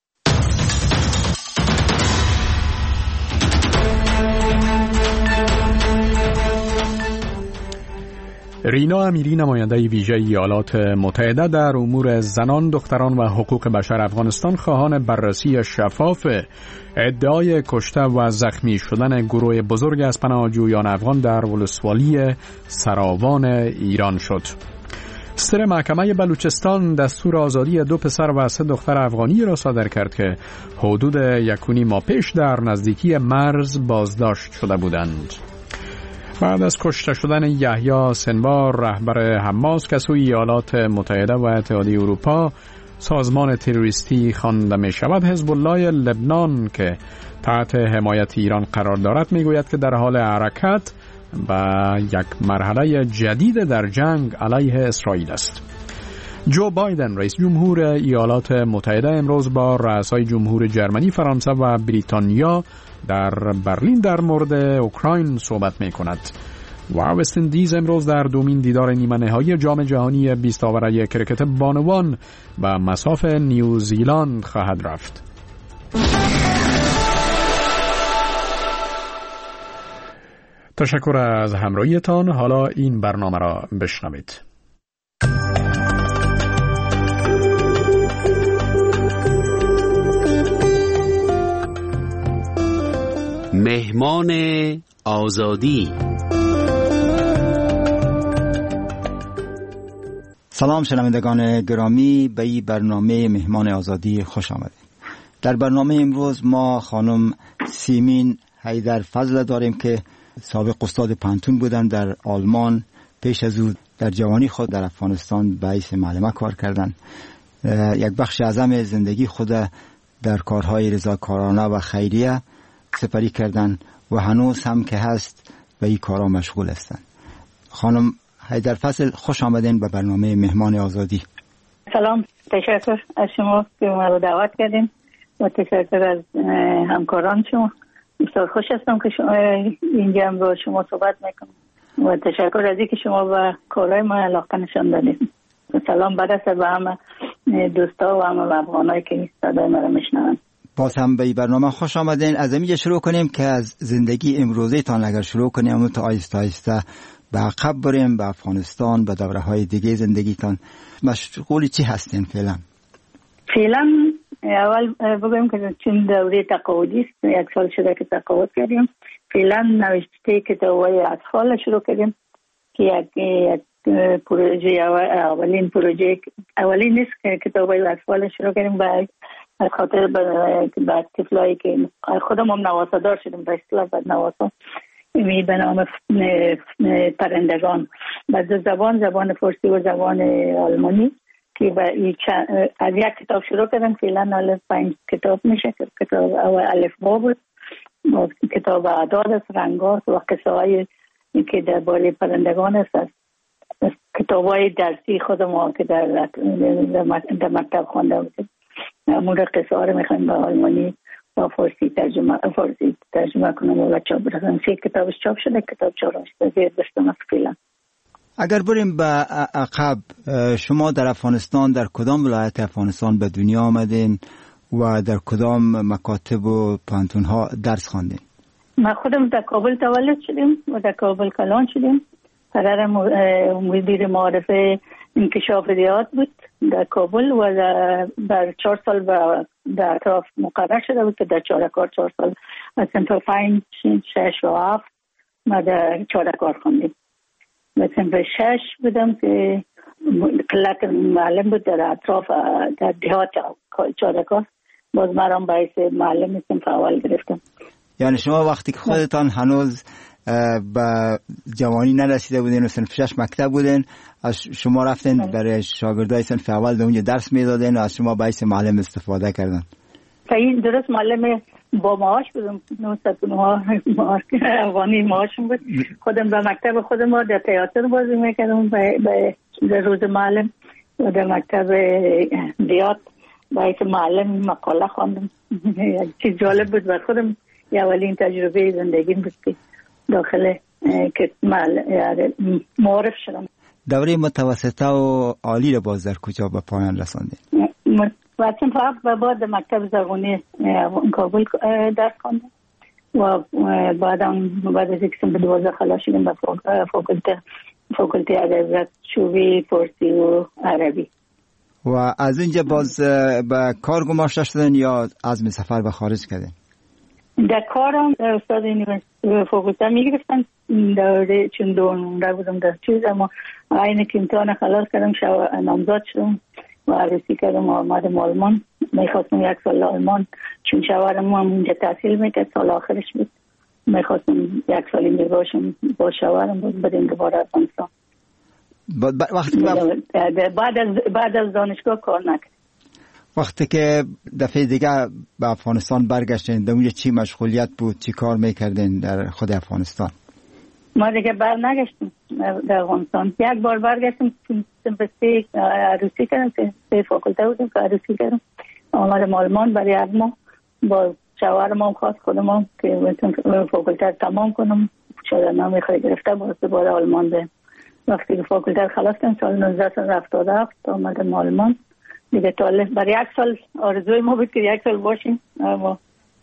رینا امیری، نماینده ویژه ایالات متحده در امور زنان، دختران و حقوق بشر افغانستان، خواهان بررسی شفاف ادعای کشته و زخمی شدن گروه بزرگ از پناهجویان افغان در ولسوالی سراوان ایران شد. صدر محکمه بلوچستان دستور آزادی 2 پسر و 3 دختر افغانی را صادر کرد که حدود 1.5 ماه پیش در نزدیکی مرز بازداشت شده بودند. بعد از کشته شدن یحیی سنوار، رهبر حماس که سوی ایالات متحده و اتحادیه اروپا سازمان تروریستی خوانده می شود، حزب الله لبنان که تحت حمایت ایران قرار دارد میگوید که در حال حرکت و یک مرحله جدید در جنگ علیه اسرائیل است. جو بایدن رئیس جمهور ایالات متحده امروز با رؤسای جمهور جرمنی، فرانسه و بریتانیا در برلین در مورد اوکراین صحبت می کند. و وست اندیز امروز در دومین دیدار نیمه نهایی جام جهانی 20 آوره کرکت بانوان و مصاف نیوزیلند خواهد رفت. تشکر از همراهیتان. حالا این برنامه را بشنوید. مهمان آزادی. سلام شنوندگان گرامی، به این برنامه مهمان آزادی خوش آمدید. در برنامه امروز ما خانم سیمین حیدرفضل داریم که سابق استاد پانتون بودن در آلمان. پیش از او در جوانی خود در افغانستان به حیث معلمه کار کردند. یک بخش اعظم زندگی خود در کارهای رضاکارانه و خیریه سپری کردن و هنوز هم که هست به این کارا مشغول هستند. خانم حیدرفضل، خوش آمدین به برنامه مهمان آزادی. سلام، تشکر از شما که ما رو دعوت کردین و تشکر از همکاران شما. بسیار خوش هستم که شما اینجا هم با شما صحبت میکنم و تشکر از اینکه شما به کارهای ما علاقه نشان دادید. سلام برسه به همه دوستا و همه افغانایی که صدای ما رو میشنون. باز هم به این برنامه خوش آمدین. از اینجا شروع کنیم که از زندگی امروزی تان اگر شروع کنیم تا آیسته آیسته به عقب بریم به افغانستان، به دوره های دیگه زندگیتان. مشغول چی هستین فعلا؟ فعلا اول بگویم که چون دوره تقاعدی است، 1 سال شده که تقاعد کردیم. فعلا نوشته کتاب‌های اطفال شروع کردیم که یک پروژه اولین نیست که کتاب‌های اطفال شروع کردیم به خاطر به طفلایی که خودم هم نواسادار شدیم به اصطلاح نواسا به نام پرندگان با 2 زبان فارسی و زبان آلمانی که از 1 کتاب شروع کردم. فعلا 5 کتاب میشه. کتاب اول الفبا بود، کتاب اعداد است، رنگات و قصه های که درباره پرندگان است. کتاب های درسی خودم که در مکتب خوانده بودیم، مورد قصه ها رو میخوایم به آلمانی و فارسی ترجمه کنم و چاپ برسم. 3 کتابش چاپ شده، کتاب 4 زیر دستم است فعلا. اگر بریم به عقب، شما در افغانستان در کدام ولایت افغانستان به دنیا آمدین و در کدام مکاتب و پانتون ها درس خواندین؟ ما خودم در کابل تولد شدیم و در کابل کلان شدیم. پدرم مدیر معارف انکشاف ریاض بود در کابل و در 4 سال در اطراف مقرر شده بود که در چارکار 4 سال از سنتر 5 6 و 7 ما در چارکار خوندیم صنف 6 بودم که قلت معلم بود در اطراف در دهات چارکار. باز مرام باعث معلم صنف اول گرفتم. یعنی شما وقتی که خودتان هنوز به جوانی نرسیده بودین و صنف 6 مکتب بودین، از شما رفتین برای شاگردای صنف اول در اونجا درس میدادین و از شما باعث معلم استفاده کردن؟ صحیح، درست. معلم با معاش بودم، 909 افغانی معاشم بود. خودم به مکتب خودم در تئاتر بازی میکردم به روز معلم و در مکتب دیات باعث معلم مقاله خواندم. چیز جالب بود بر خودم، اولین تجربه زندگی بود که داخل که معرف شدم. دوره متوسطه و عالی رو باز در کجا به پایان رساندین؟ وقتی فقط بعد مکتب زبانی کابل درس خواندم و بعد از اینکه به 12 خلاص شدم به فاکولته ادبیات شعبه فارسی و عربی. و از اینجا باز به کار گماشته شدن یا عزم سفر به خارج کردین؟ در کارم استاد یونیورسیته فاکولته میگرفتن دوره، چون دونده بودم در چیز، اما اینه که امتحان خلاص کردم نامزد شدم و عروسی کردم و آمدم آلمان. میخواستم 1 سال آلمان، چون شوهرم هم اینجا تحصیل میکرد، سال آخرش بود. میخواستم 1 سال اینجا باشم با شوهرم، بود بدیم دوباره افغانستان. بعد از دانشگاه کار نکرد. وقتی که دفعه دیگه به افغانستان برگشتین، در اونجا چی مشغولیت بود؟ چی کار میکردین در خود افغانستان؟ ما دیگه بر نگشتیم در افغانستان. 1 بار برگشتیم، سمپستی عروسی کردم، سه فاکولته بودیم که عروسی کردم. آمدم آلمان برای 1 ماه با شوهرم هم خواست خودم که فاکولته تمام کنم. شاگردنامه خود گرفته باز دوباره آلمان بریم. وقتی که فاکولته خلاص کردم سال 1977 آمدم آلمان دیگه. برای 1 سال آرزوی ما بود که 1 سال باشیم، اما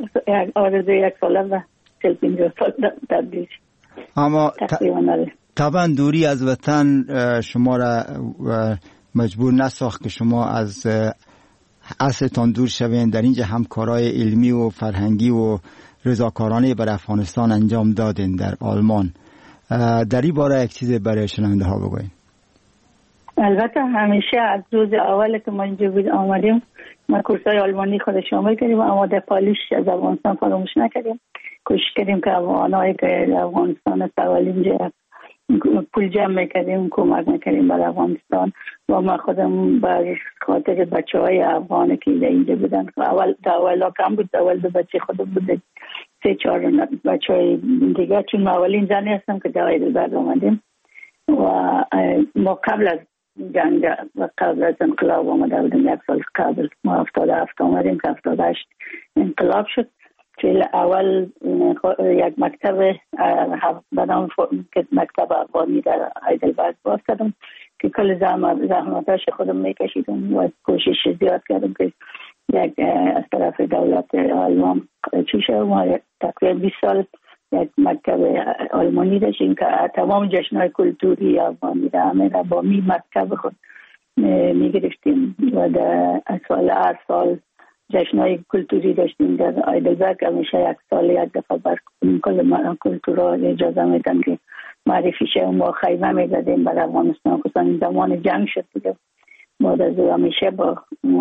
آرزوی 1 ساله و 50 سال تبدیل شد. اما طبعا دوری از وطن شما را مجبور نساخت که شما از اصلتان دور شوین. در اینجا همکارای علمی و فرهنگی و رضاکارانه بر افغانستان انجام دادین در آلمان. در این باره یک چیز برای شنونده ها بگوین. البته همیشه از روز اول که ما اینجا آمدیم ما کورسای آلمانی خود شامل کردیم، اما در پالیش از افغانستان فراموش نکردیم. کوشش کردیم که افغانایی که افغانستان سوال اینجا پول جمع میکردیم، کمک میکردیم بر افغانستان. و ما خودم بر خاطر بچه های افغانی که اینجا بودن، اول کم بود، اول 2 بچه خودم بود، 3-4 بچه های دیگه، چون ما اولین زنی هستم که در هایدلبرگ آمدیم و ما قبل از جنگ و قبل از انقلاب آمده بودیم. 1 سال قبل ما 77 آمدیم که 78 انقلاب شد. که اول یک مکتب بنام مکتب افغانی در هایدلبرگ باز کردم که کل زحمتاش خودم میکشیدم و کوشش زیاد کردم که یک از طرف دولت آلمان چی شد. ما تقریبا 20 سال یک مکتب آلمانی داشتیم که تمام جشن‌های کلتوری افغانی را همه را با مکتب خود میگرفتیم و در هر سال جشن‌های کلتوری داشتیم در هایدلبرگ. همیشه 1 سال 1 دفعه بر کل کلتورها اجازه میدن که معرفی شه. ما خیمه میزدیم بر افغانستان، خصوصا زمان جنگ شد دیگه. بعد از همیشه با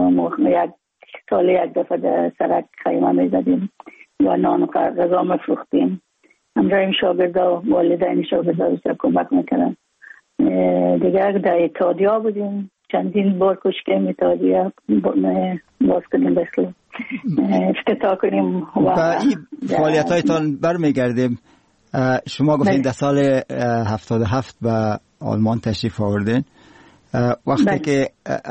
1 سال 1 دفعه در سرک خیمه میزدیم و نان و غذا میفروختیم. همراهیم شاگردا و والدین شاگردا بسیار کمک میکردن. دیگه در اتحادیه بودیم، چندین بار کوشش کردیم اتحادیه باز کنیم، بسیار افتتاح کنیم. و این فعالیت هایتان برمیگردیم. شما گفتین در سال 77 به آلمان تشریف آوردین. وقتی که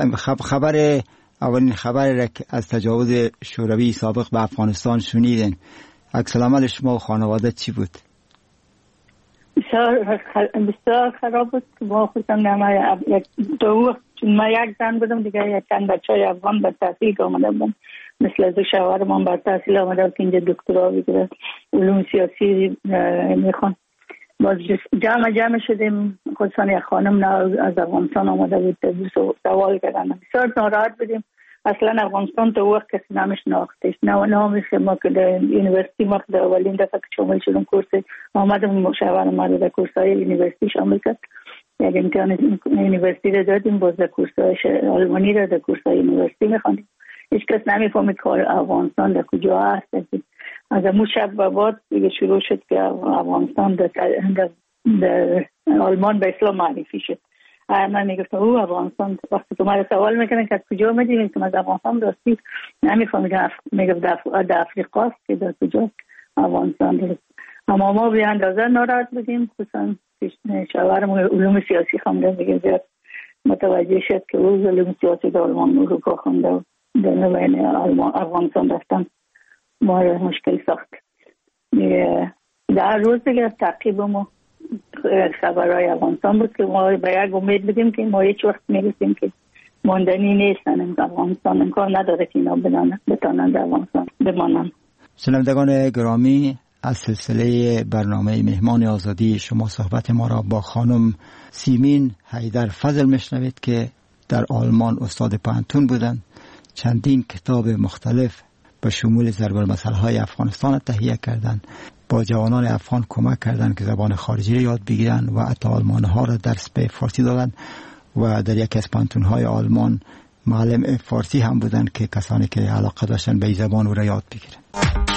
اولین خبر را از تجاوز شوروی سابق به افغانستان شنیدین، عکس العمل شما و خانواده چی بود؟ بسیار خراب بود. ما خودم چون ما 1 زن بودم دیگه، چند بچه های افغان بر تحصیل آمده بودم، مثل از شوهرم بر تحصیل آمده بود که اینجا دکترا بگیره، علوم سیاسی میخوان. باز جمع شدیم، خصوصا یک خانم از افغانستان آمده بود، سوال کردن. بسیار ناراحت بودیم. اصلا افغانستان تو وقت کسی نمیشناختش، نامیش. ما که در یونیورسیتی ما در اولین دفعه که شامل شدم کورس آمدم، شوهرم ما در کورسای یونیورسیتی شامل کرد یک امتحان یونیورسیتی را دادیم، باز در کورس‌های آلمانی را در کورس‌های یونیورسیتی می‌خواندیم. هیچ کس نمی‌فهمید که افغانستان در کجا هست. از اون شب به بعد دیگه شروع شد که افغانستان در آلمان به اسلام معرفی شد. من میگفتم او افغانستان، وقتی که من سوال میکنن که از کجا میدونیم که از افغانستان راستی نمیفهمیدم، میگفت در افریقا است که در کجا افغانستان است. اما ما به اندازه ناراحت بودیم، خصوصا شوهرم علوم سیاسی خونده، دیگه زیاد متوجه شد که او علوم سیاسی در آلمان اروپا خونده و در نوین افغانستان رفتن ما مشکل ساخت. در روز دیگه تعقیب ما خبرهای افغانستان بود که ما به یک امید بودیم که ما هیچ وقت میرسیم که ماندنی نیستن. افغانستان امکان نداره که اینا بتانن در افغانستان بمانن. شنوندگان گرامی، از سلسله برنامه مهمان آزادی شما صحبت ما را با خانم سیمین حیدر فضل میشنوید که در آلمان استاد پانتون بودند. چندین کتاب مختلف به شمول ضرب المثل‌های افغانستان تهیه کردند. با جوانان افغان کمک کردند که زبان خارجی را یاد بگیرند و حتی آلمان‌ها را درس به فارسی دادند و در یکی از پانتون‌های آلمان معلم فارسی هم بودند که کسانی که علاقه داشتند به این زبان را یاد بگیرند.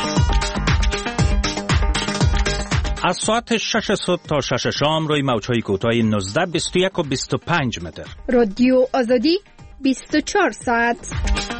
از ساعت 6 صبح تا 6 شام روی موج‌های کوتاه 19 21 و 25 متر. رادیو آزادی 24 ساعت.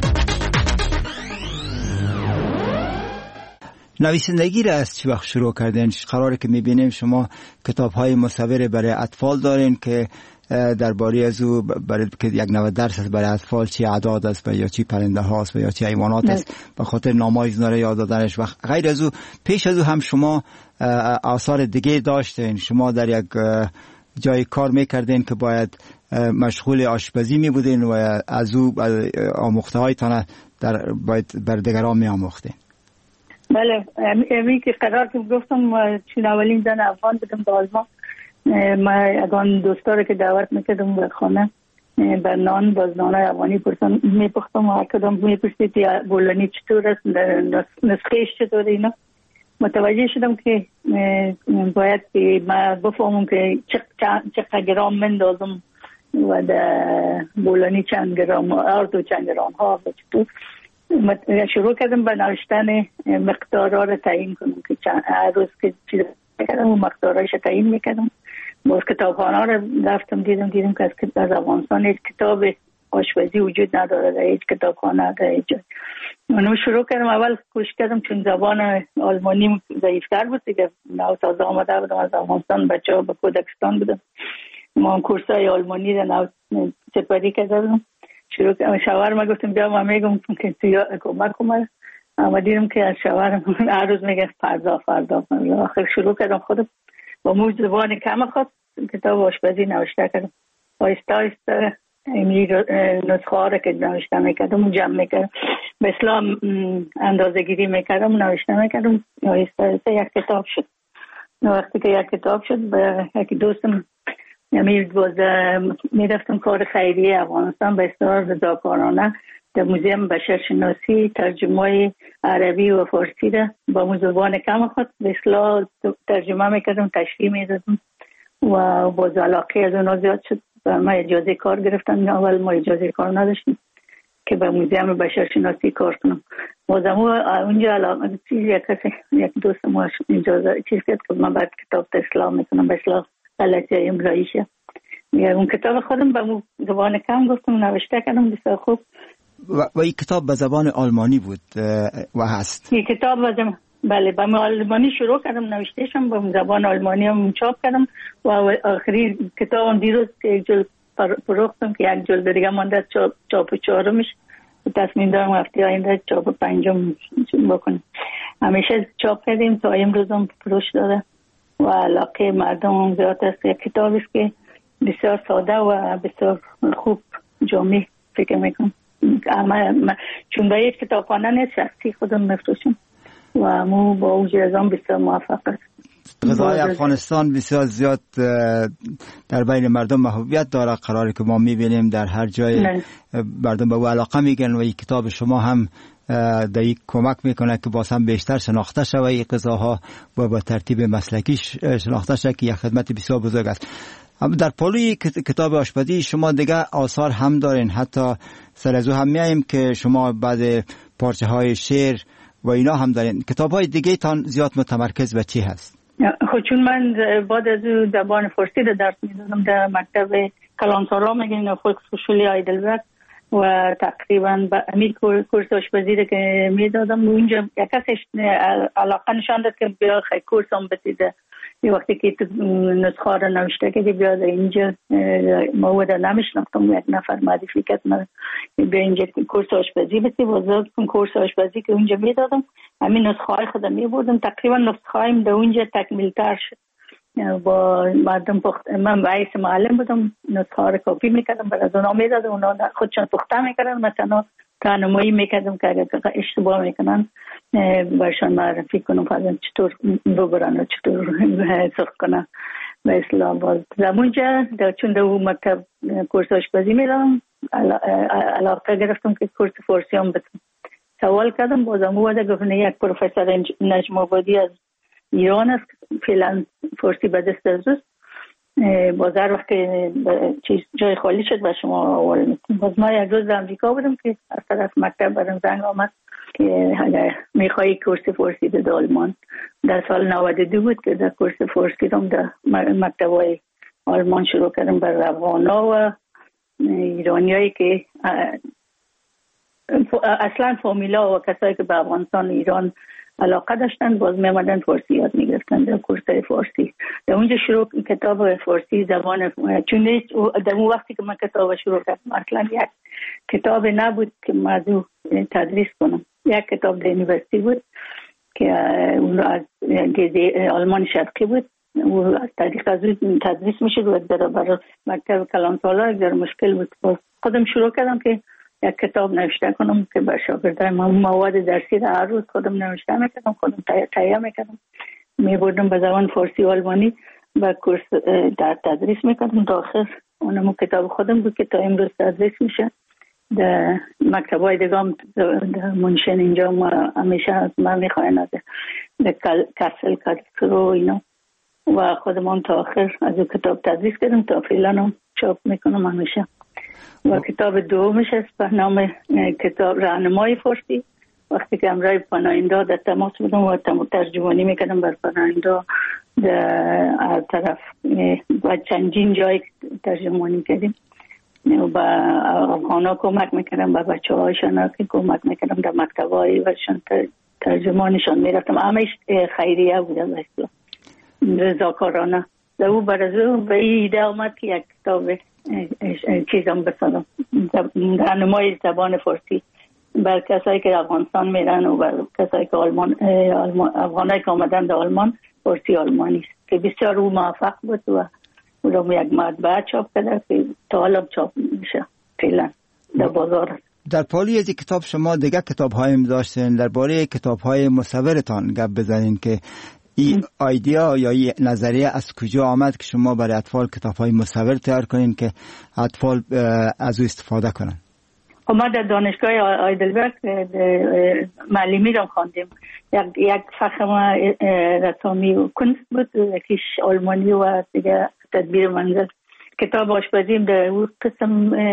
نویسندگی را از چه وقت شروع کردین؟ قراره که میبینیم شما کتاب‌های مصور برای اطفال دارین که درباره از او برای که یک نوع درس است برای اطفال، چی اعداد است یا چی پرنده هاست یا چی حیوانات است، به خاطر نام‌های اینا را یاد دادنش. و غیر از او پیش از او هم شما آثار دیگه داشتین. شما در یک جای کار میکردین که باید مشغول آشپزی میبودین و از او آموخته هایتان باید بر دیگران میآموختین. بله، امی که قرار که گفتم چون اولین زن افغان بودم در آلمان، ما اگان دوستا که دعوت میکردم به خانه بر نان باز نانای افغانی پرسان میپختم و هر کدام میپرسید بولانی چطور است، نسخهش چطور. اینا متوجه شدم که باید که ما بفهمم که چقدر گرام مندازم و در بولانی چند گرام آرد و چند گرام ها و چطور. شروع کردم به نوشتن مقدارها را تعیین کنم که هر روز که چیز میکردم و مقدارهایش تعیین میکردم. باز کتابخانه را رفتم دیدم که از افغانستان هیچ کتاب آشپزی وجود نداره در هیچ کتابخانه در هیچ جای. من شروع کردم، اول کوشش کردم چون زبان آلمانی ضعیفتر بود دیگه، نو تازه آمده بودم از افغانستان، بچه ها به کودکستان بودم، ما کورسای آلمانی را نو سپری کردم. شروع کردم، شوهرم گفتم بیا ما میگم که تو کمک کنم. اما دیدم که از شوهرم هر روز میگه فردا. آخر شروع کردم خودم با موج زبان کم خواست کتاب آشپزی نوشته کردم. آهسته آهسته نسخه ها را که نوشته میکردم جمع میکردم، به اسلام اندازه گیری میکردم، نوشته میکردم. آهسته آهسته یک کتاب شد. وقتی که یک کتاب شد به یک دوستم میرفتم کار خیریه افغانستان به اصطلاح رضاکارانه در موزیم بشرشناسی ترجمه عربی و فارسی را با زبان کم خود به اصطلاح ترجمه میکردم، تشریح میدادم و باز علاقه از اونها زیاد شد. ما اجازه کار گرفتن، اول ما اجازه کار نداشتیم که به موزیم بشرشناسی کار کنم. بازم اونجا علاقه یک دوست ما اجازه چیز کرد که من بعد کتاب اسلام میکنم، به اصطلاح غلطی املاییشه. اون کتاب خودم به زبان کم گفتم نوشته کردم، بسیار خوب. و این کتاب به زبان آلمانی بود و هست؟ این کتاب بله به آلمانی شروع کردم نوشتهشم، به زبان آلمانی هم چاپ کردم و آخری کتابم دیروز یک جلد فروختم که یک جلد دیگه مانده چاپ چهارمش. تصمیم دارم هفته آینده چاپ پنجم بکنم. همیشه چاپ کردیم تا امروز هم فروش داره و علاقه مردم هم زیاد است. یک کتاب است که بسیار ساده و بسیار خوب جامع فکر میکنم. چون به یک کتابخانه نیست، شخصی خودم میفروشم و مو با اوج ازام بسیار موفق است. غذای افغانستان بسیار زیاد در بین مردم محبوبیت داره. قراره که ما میبینیم در هر جای مردم به او علاقه میگن و این کتاب شما هم در یک کمک میکنه که باز هم بیشتر شناخته شوه این غذاها و با ترتیب مسلکی شناخته شوه که یک خدمت بسیار بزرگ است. در پالوی کتاب آشپزی شما دیگه آثار هم دارین، حتی سر از او هم میاییم که شما بعد پارچه های شعر و اینا هم دارین. کتاب های دیگه تان زیاد متمرکز به چی هست؟ خب چون من بعد از او زبان فارسی رو درس میدادم در مکتب کلانتارا میگن فوکسفوشولی ایدلبرگ و تقریبا به امیر کورس آشپزی رو که میدادم اونجا یک کسش علاقه نشان داد که بیا خیلی کورس هم بسیده. یه وقتی که نسخه رو نوشته که بیاد اینجا مواد نمیشناختم، یک نفر معرفی کرد من بیا اینجا کورس آشپزی بسی بازار کن. کورس آشپزی که اونجا میدادم همین نسخه های خودم میبردم، تقریبا نسخه هایم در اونجا تکمیل تر شد. با مردم من رئیس معلم بودم، نسخه ها رو کپی میکردم برای از اونا میدادم، اونا خودشان پخته میکردن، مثلا راهنمایی میکردم که اگر اشتباه میکنن برشان معرفی کنم فرضاً چطور ببرن و چطور سرخ کنن. و اصلا باز زمونجا چون در اون مکتب کورس آشپزی میدم علاقه گرفتم که کورس فارسی هم بتونم. سوال کردم بازم اومده گفتن یک پروفسور نجم آبادی از ایران است، فعلا فارسی به دست از اوست، باز هر وقت چیز جای خالی شد و شما آوال میتونم. باز ما یک روز در امریکا بودم که از طرف مکتب برم زنگ آمد که اگر میخوایی کورس فارسی به آلمان. در سال 92 بود که در کورس فارسی رو در مکتب های آلمان شروع کردم بر افغانا و ایرانی هایی که اصلا فامیلا و کسایی که به افغانستان ایران علاقه داشتن باز میامدن فارسی یاد میگرفتن در کورس فارسی. در اونجا شروع کتاب فارسی زبان، چون در اون وقتی که من کتاب شروع کردم اصلا یک کتاب نبود که موضوع تدریس کنم. یک کتاب در یونیورسیتی بود که اون از آلمان شرقی بود، و از طریق از اون تدریس میشد و برای مکتب کلانتارا در مشکل بود. خودم شروع کردم که یک کتاب نوشته کنم که به شاگردای من مواد درسی را هر روز خودم نوشته میکردم، خودم تهیه میکردم، میبردم به زبان فارسی و آلمانی و کورس در تدریس میکردم. تا آخر اونم کتاب خودم بود که تا امروز تدریس میشه. در مکتبای دیگه منشن اینجا ما همیشه از من میخواین از کسل کسل و اینا و خودمان تا آخر از اون کتاب تدریس کردم تا فعلا هم چاپ میکنم همیشه. و کتاب دومش است به نام کتاب راهنمای فارسی. وقتی که امرای پناهنده در تماس بودم و ترجمانی میکردم بر پناهنده در طرف و چندین جای ترجمانی کردیم و با افغانا کمک میکردم، با بچه هایشان که کمک میکردم در مکتب های وشان ترجمانشان میرفتم. همش خیریه بودم اصلا رضاکارانه. در او برازو به ایده آمد که یک کتاب چیزم بسازم، راهنمای زبان فارسی بر کسایی که افغانستان میرن و بر کسایی که افغانایی که آمدن در آلمان فارسی آلمانی است که بسیار او موفق بود و او رو یک مطبعه چاپ کرده که تا حالا چاپ میشه فعلا در بازار است. در پالی از کتاب شما دیگه کتاب هایم داشتین، درباره کتاب های مصورتان گپ بزنین که این ایده یا این نظریه از کجا آمد که شما برای اطفال کتاب‌های مصور تیار کنین که اطفال از او استفاده کنن؟ ما در دانشگاه ایدلبرگ معلمی رو خواندیم. یک فخر رسامی و کنست بود، یکیش آلمانی و دیگه تدبیر منزل. کتاب آشپزیم در اون قسم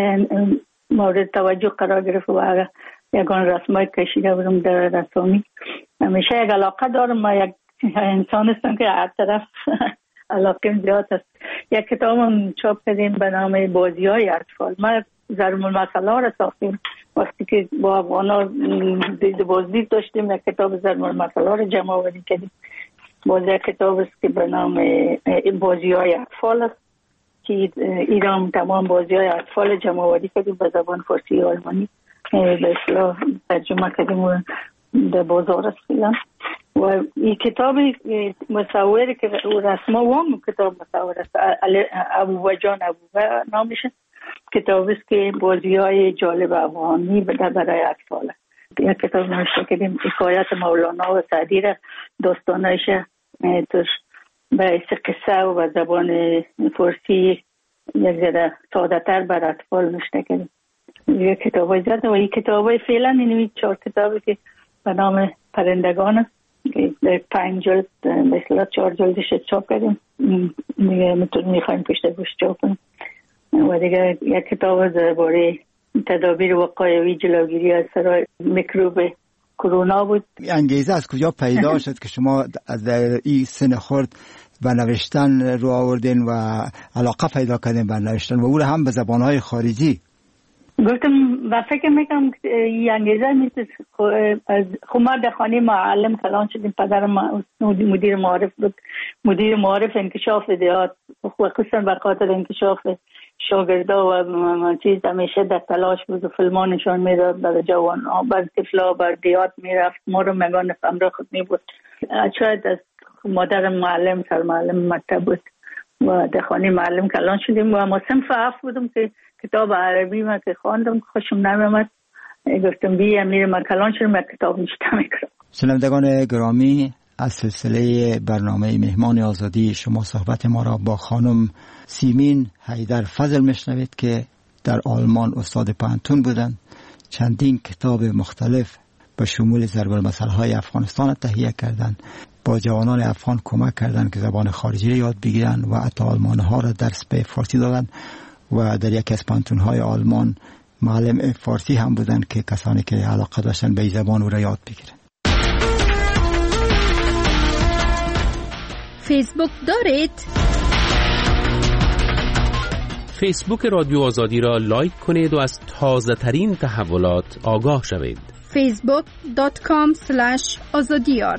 مورد توجه قرار گرفت و یکان رسمای کشیده بودم در رسامی. همیشه یک علاقه دارم، ما یک انسان هستم که هر طرف علاقه زیاد است. یک کتاب هم چاپ کردیم به نام بازی های اطفال. ما ضرب المثل ها را ساختیم وقتی که با افغانا بازدید داشتیم. یک کتاب ضرب المثل ها را جمع آوری کردیم. یک کتاب است که به نام بازی های اطفال است که ایران تمام بازی های اطفال جمع آوری کردیم به زبان فارسی و آلمانی به اصطلاح ترجمه کردیم و در بازار است فعلا. و این کتابی مصوری که رسما وام کتاب مصور است، ابو جان ابو نامش کتاب است که بازی های جالب افغانی برای اطفال. یک کتاب نوشته کردیم حکایت مولانا و سعدی را داستانایش توش به قصه و زبان فارسی یک ذره ساده تر بر اطفال نوشته کردیم. یک کتاب های زیاده و این کتاب های فعلا این 4 کتابی که به نام پرندگان است در 5 جلد مثلا 4 جلدش چاپ کردیم دیگه میخوایم پشت گوش چاپ کنیم و دیگه یک کتاب درباره تدابیر وقایوی جلوگیری از سرای میکروب کرونا بود. انگیزه از کجا پیدا شد که شما در این سن خرد به نوشتن رو آوردین و علاقه پیدا کردین به نوشتن و او هم به زبانهای خارجی؟ گفتم و فکر میکنم این انگیزه میشه خب ما در خانه معلم کلان شدیم. پدرم مدیر معارف بود، مدیر معارف انکشاف دیات و خصوصا به خاطر انکشاف شاگردا و چیز همیشه در تلاش بود و فیلمان نشان میداد برای جوان ها، برای طفلا، برای دیات میرفت. ما رو مگان همراه خود می بود. شاید از مادر معلم سر معلم مکتب بود و در خانه معلم کلان شدیم و ما صنف 7 بودم که کتاب عربی ما که خواندم خوشم نمیامد. گفتم بیام میرم کلان شدم کتاب نشته میکنم. شنوندگان گرامی، از سلسله برنامه مهمان آزادی شما صحبت ما را با خانم سیمین حیدر فضل میشنوید که در آلمان استاد پانتون بودند. چندین کتاب مختلف به شمول ضرب المثل‌های افغانستان تهیه کردند. با جوانان افغان کمک کردند که زبان خارجی را یاد بگیرند و حتی آلمان‌ها را درس به فارسی دادند و در یکی از پانتون‌های آلمان معلم فارسی هم بودند که کسانی که علاقه داشتن به این زبان او را یاد بگیرند. فیسبوک دارید؟ فیسبوک رادیو آزادی را لایک کنید و از تازه ترین تحولات آگاه شوید. facebook.com/azadiyar.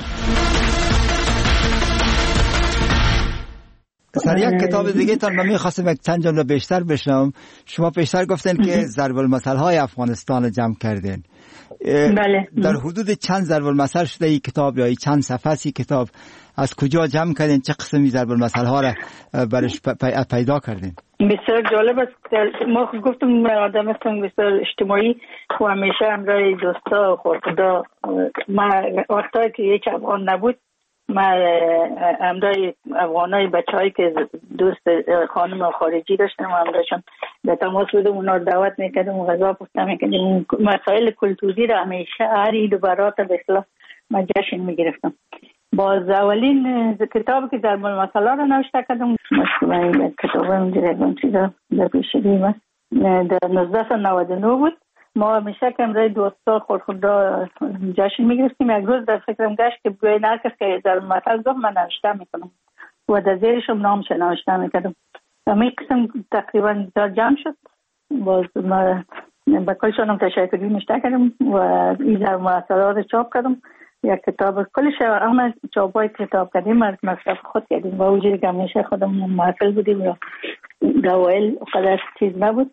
سر یک کتاب دیگه تان من می‌خواستم یک چند جمله بیشتر بشنوم. شما بیشتر گفتن که ضرب المثل‌های افغانستان جمع کردین. بله. در حدود چند ضرب المثل شده این کتاب یا چند صفحه ای کتاب؟ از کجا جمع کردین؟ چه قسمی ضرب المثل‌ها را برش پیدا کردین؟ بسیار جالب است. ما گفتم آدم هستم بسیار اجتماعی و همیشه همراه دوستا و خدا. ما وقتی که یک افغان نبود ما همراه افغانای بچه‌هایی که دوست خانم خارجی داشتم و همراهشون در تماس بودم، اونا رو دعوت میکردم و غذا پخته میکردم. مسائل کلتوری را همیشه هر عید و برات به اصطلاح ما جشن میگرفتم. باز اولین کتابی که در مثلا را نوشته کردم مثلا کتاب اینجا چیزا در پیشگی است در 1999 بود. ما همیشه که امروز دوستا خود را جشن میگرفتیم. یک روز در فکرم گشت که بگوی نرکس که در مثل گفت من نوشته میکنم و در زیرشم نامش نوشته میکردم. همین قسم تقریبا جمع شد. باز ما با کلشانم تشکری نوشته کردم و این در مثلا را چاپ کردم. یک کتاب کلش همه چاپای کتاب کردیم از مصرف خود کردیم و وجود که همیشه خودم محفل بودیم و دوائل قدر چیز نبود.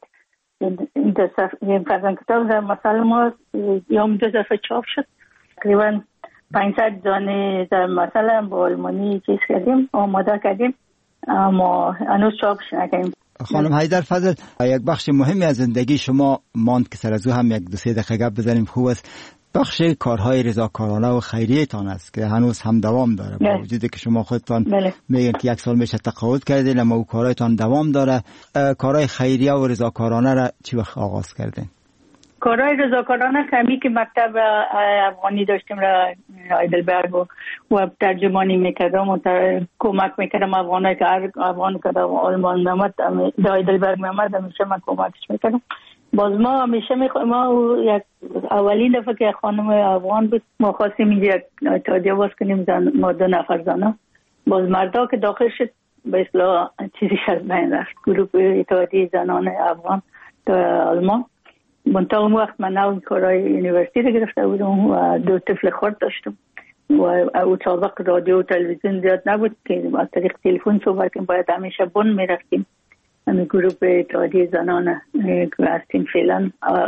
این فرزن کتاب در مثل ما یوم 2 دفعه چاپ شد. تقریبا 500 دانه در مثل با آلمانی چیز کردیم، آماده کردیم، اما هنوز چاپش نکردیم. خانم حیدر فضل، یک بخش مهمی از زندگی شما ماند که سر از او هم 1-2 دقیقه گپ بزنیم. خوب است. بخش کارهای رضاکارانه و خیریه تان است که هنوز هم دوام داره. با وجودی که شما خودتان میگین که 1 سال میشه تقاعد کردین اما او کارهایتان دوام داره. کارهای خیریه و رضاکارانه را چی وقت آغاز کردین؟ کارهای رضاکارانه کمی که مکتب افغانی داشتیم را هایدلبرگ و ترجمانی میکردم و کمک میکردم افغانایی که افغان کردم و آلمان نمد هایدلبرگ نمد همیشه من کمکش میکردم. باز ما همیشه ما یک اولین دفعه که خانم افغان بود ما خواستیم اینجا اتحادیه باز کنیم ما 2 نفر زنه. باز مردا که داخل شد به اصطلاح چیزی از بین رفت. گروه اتحادیه زنان افغان در آلمان. منتها اون وقت من نو کارهای یونیورسیتی رو گرفته بودم و 2 طفل خرد داشتم و او سابق رادیو و تلویزیون زیاد نبود که از طریق تلفن صحبت کنیم. باید همیشه بن میرفتیم. همین گروه اتحادیه زنان که هستیم فعلا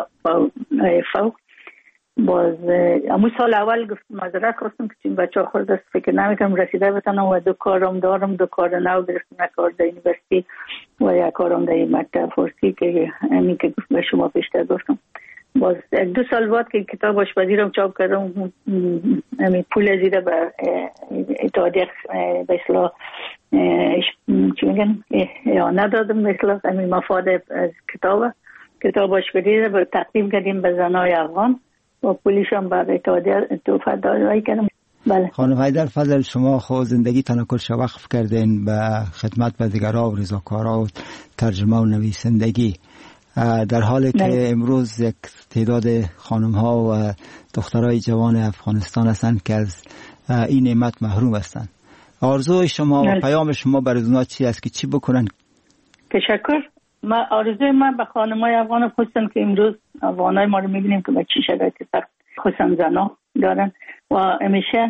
فوق. باز امو سال اول گفتم معذرت خواستم که این بچه ها خورد است فکر نمیکنم رسیده بتانم و 2 کارم دارم. 2 کار نو گرفتم، 1 کار در یونیورسیتی و 1 کارم در مکتب فارسی که همین که به شما پیشتر گفتم. باز 2 سال بعد که کتاب آشپزی رو چاپ کردم همین پول زیده به اتحادیه به اصطلاح چی میگن ندادم مثلا همین مفاد از کتاب آشپزی رو تقدیم کردیم به زنای افغان و پولیش هم به اتحادیه توفیق دادایی کردم. بله. خانم حیدر فضل، شما خود زندگی تنکل وقف کردین به خدمت به دیگرها و رضاکارها و ترجمه و نویسندگی، در حالی که امروز یک تعداد خانم ها و دخترای جوان افغانستان هستند که از این نعمت محروم هستند. آرزوی شما و پیام شما برای اونها چی است که چی بکنن؟ تشکر. آرزوی من به خانم‌های افغان خصوصا که امروز افغانای ما رو می‌بینیم که به چه شرایطی سخت خصوصا زنا دارن و همیشه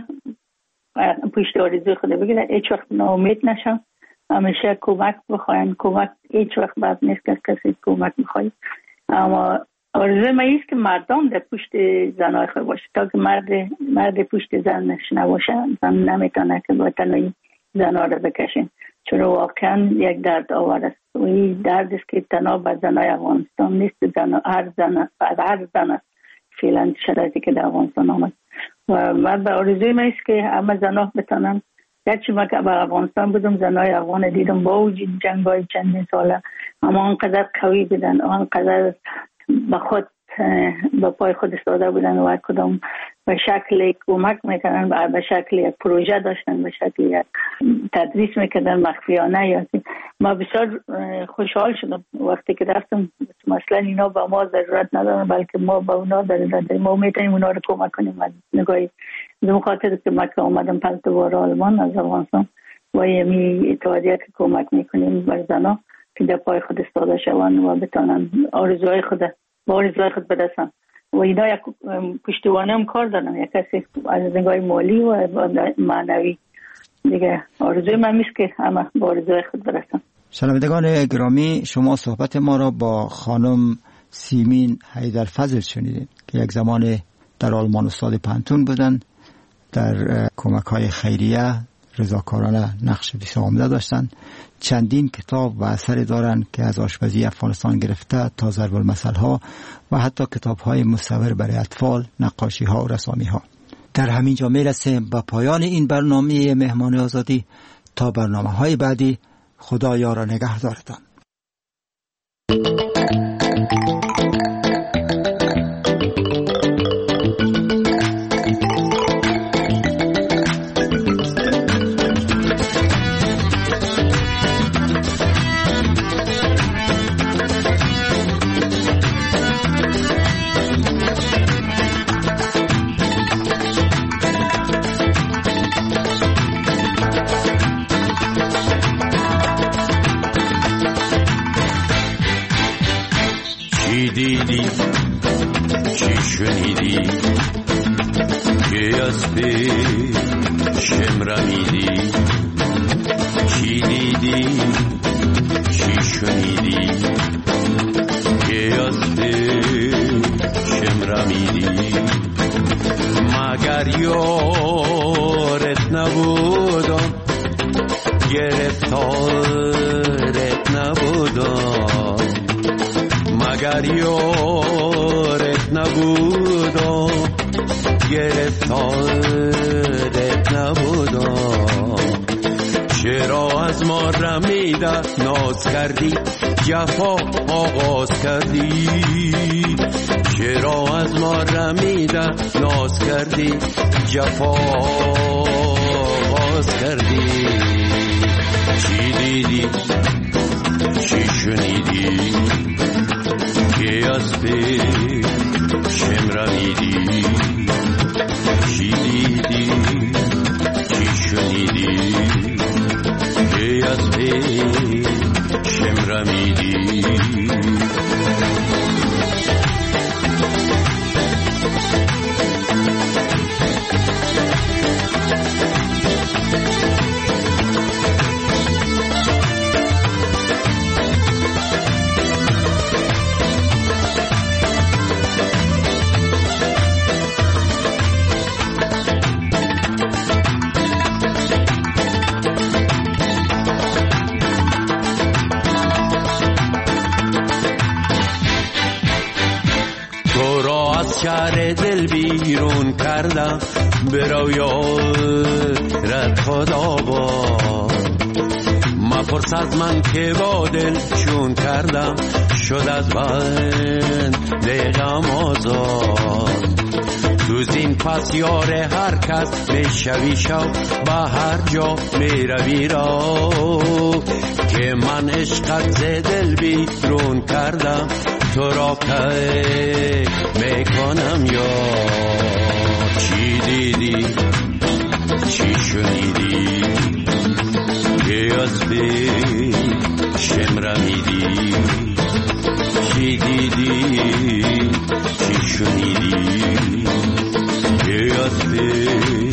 پشت آرزوی خود بگیرن، هیچ وقت ناامید نشن، همیشه کمک بخواین. کمک هیچ وقت بد نیست که کسی کمک بخواید، اما آرزوی من است که مردم در پشت زنای خود باشه، تا که مرد پشت زنش نباشه زن نمیتونه که با تنهایی زنها رو بکشین، چون واقعا یک درد آور است و این درد است که تنها به زنای افغانستان نیست، هر زن فعلا شرایطی که در افغانستان آمد و من به آرزوی من است که همه زنها بتانن. گرچه من که به افغانستان بودم زنای افغان دیدم با وجود جنگ‌های چندین ساله اما آنقدر قوی بودن، آنقدر به خود به پای خود ایستاده بودن و کدام به شکل کمک میکنن، به شکل یک پروژه داشتن، به شکل یک تدریس میکردن مخفیانه. یا ما بسیار خوشحال شدم وقتی که رفتم، مثلا اینا با ما ضرورت ندارن بلکه ما با اونا ضرورت داریم، ما میتونیم اونا رو کمک کنیم. نگاهی به خاطر که ما که آمدم پس دوباره آلمان از افغانستان و یمی اتحادیه که کمک میکنیم بر زنها که در پای خود ایستاده شوند و بتونن آرزوهای خود برسن و اینا یک پشتیبانی هم کار دارن، یک کسی از نگاه مالی و معنوی دیگه. آرزوی من میست که همه با آرزوی خود برسن. شنوندگان گرامی، شما صحبت ما را با خانم سیمین حیدرفضل شنیدید که یک زمان در آلمان استاد پانتون بودن، در کمک‌های خیریه رضاکارانه نقش بی‌سابقه داشتن. چندین کتاب و اثر دارند که از آشپزی افغانستان گرفته تا ضرب المثل‌ها و حتی کتاب‌های مصور برای اطفال، نقاشی‌ها و رسامی‌ها. در همین جا میرسیم به پایان این برنامه مهمان آزادی. تا برنامه‌های بعدی، خدا یار و نگهدارتان. دیدی چی شنیدی که از پیشم رمیدی؟ چی دیدی چی شنیدی که از پیشم رمیدی؟ مگر یارت نبودم، گرفتارت نبودم، مگر یارت نبودم، گرفتارت نبودم. چرا از ما رمیده ناز کردی، جفا آغاز کردی؟ چرا از ما رمیده ناز کردی، جفا آغاز کردی؟ چی دیدی چی شنیدی که از پیشم رمیدی؟ چی دیدی چی شنیدی که از پیشم رمیدی؟ شهر دل بیرون کردم، برو یارت خدا با مپرس از من که با دل چون کردم، شد از بند غم آزاد. تو زین پس یار هر کس میشوی شو به هر جا میروی را که من عشقت ز دل بیرون کردم تو را که میکنم یا چی دیدی چی شنیدی که از بی شمرمیدی چی دیدی چی شنیدی که از بی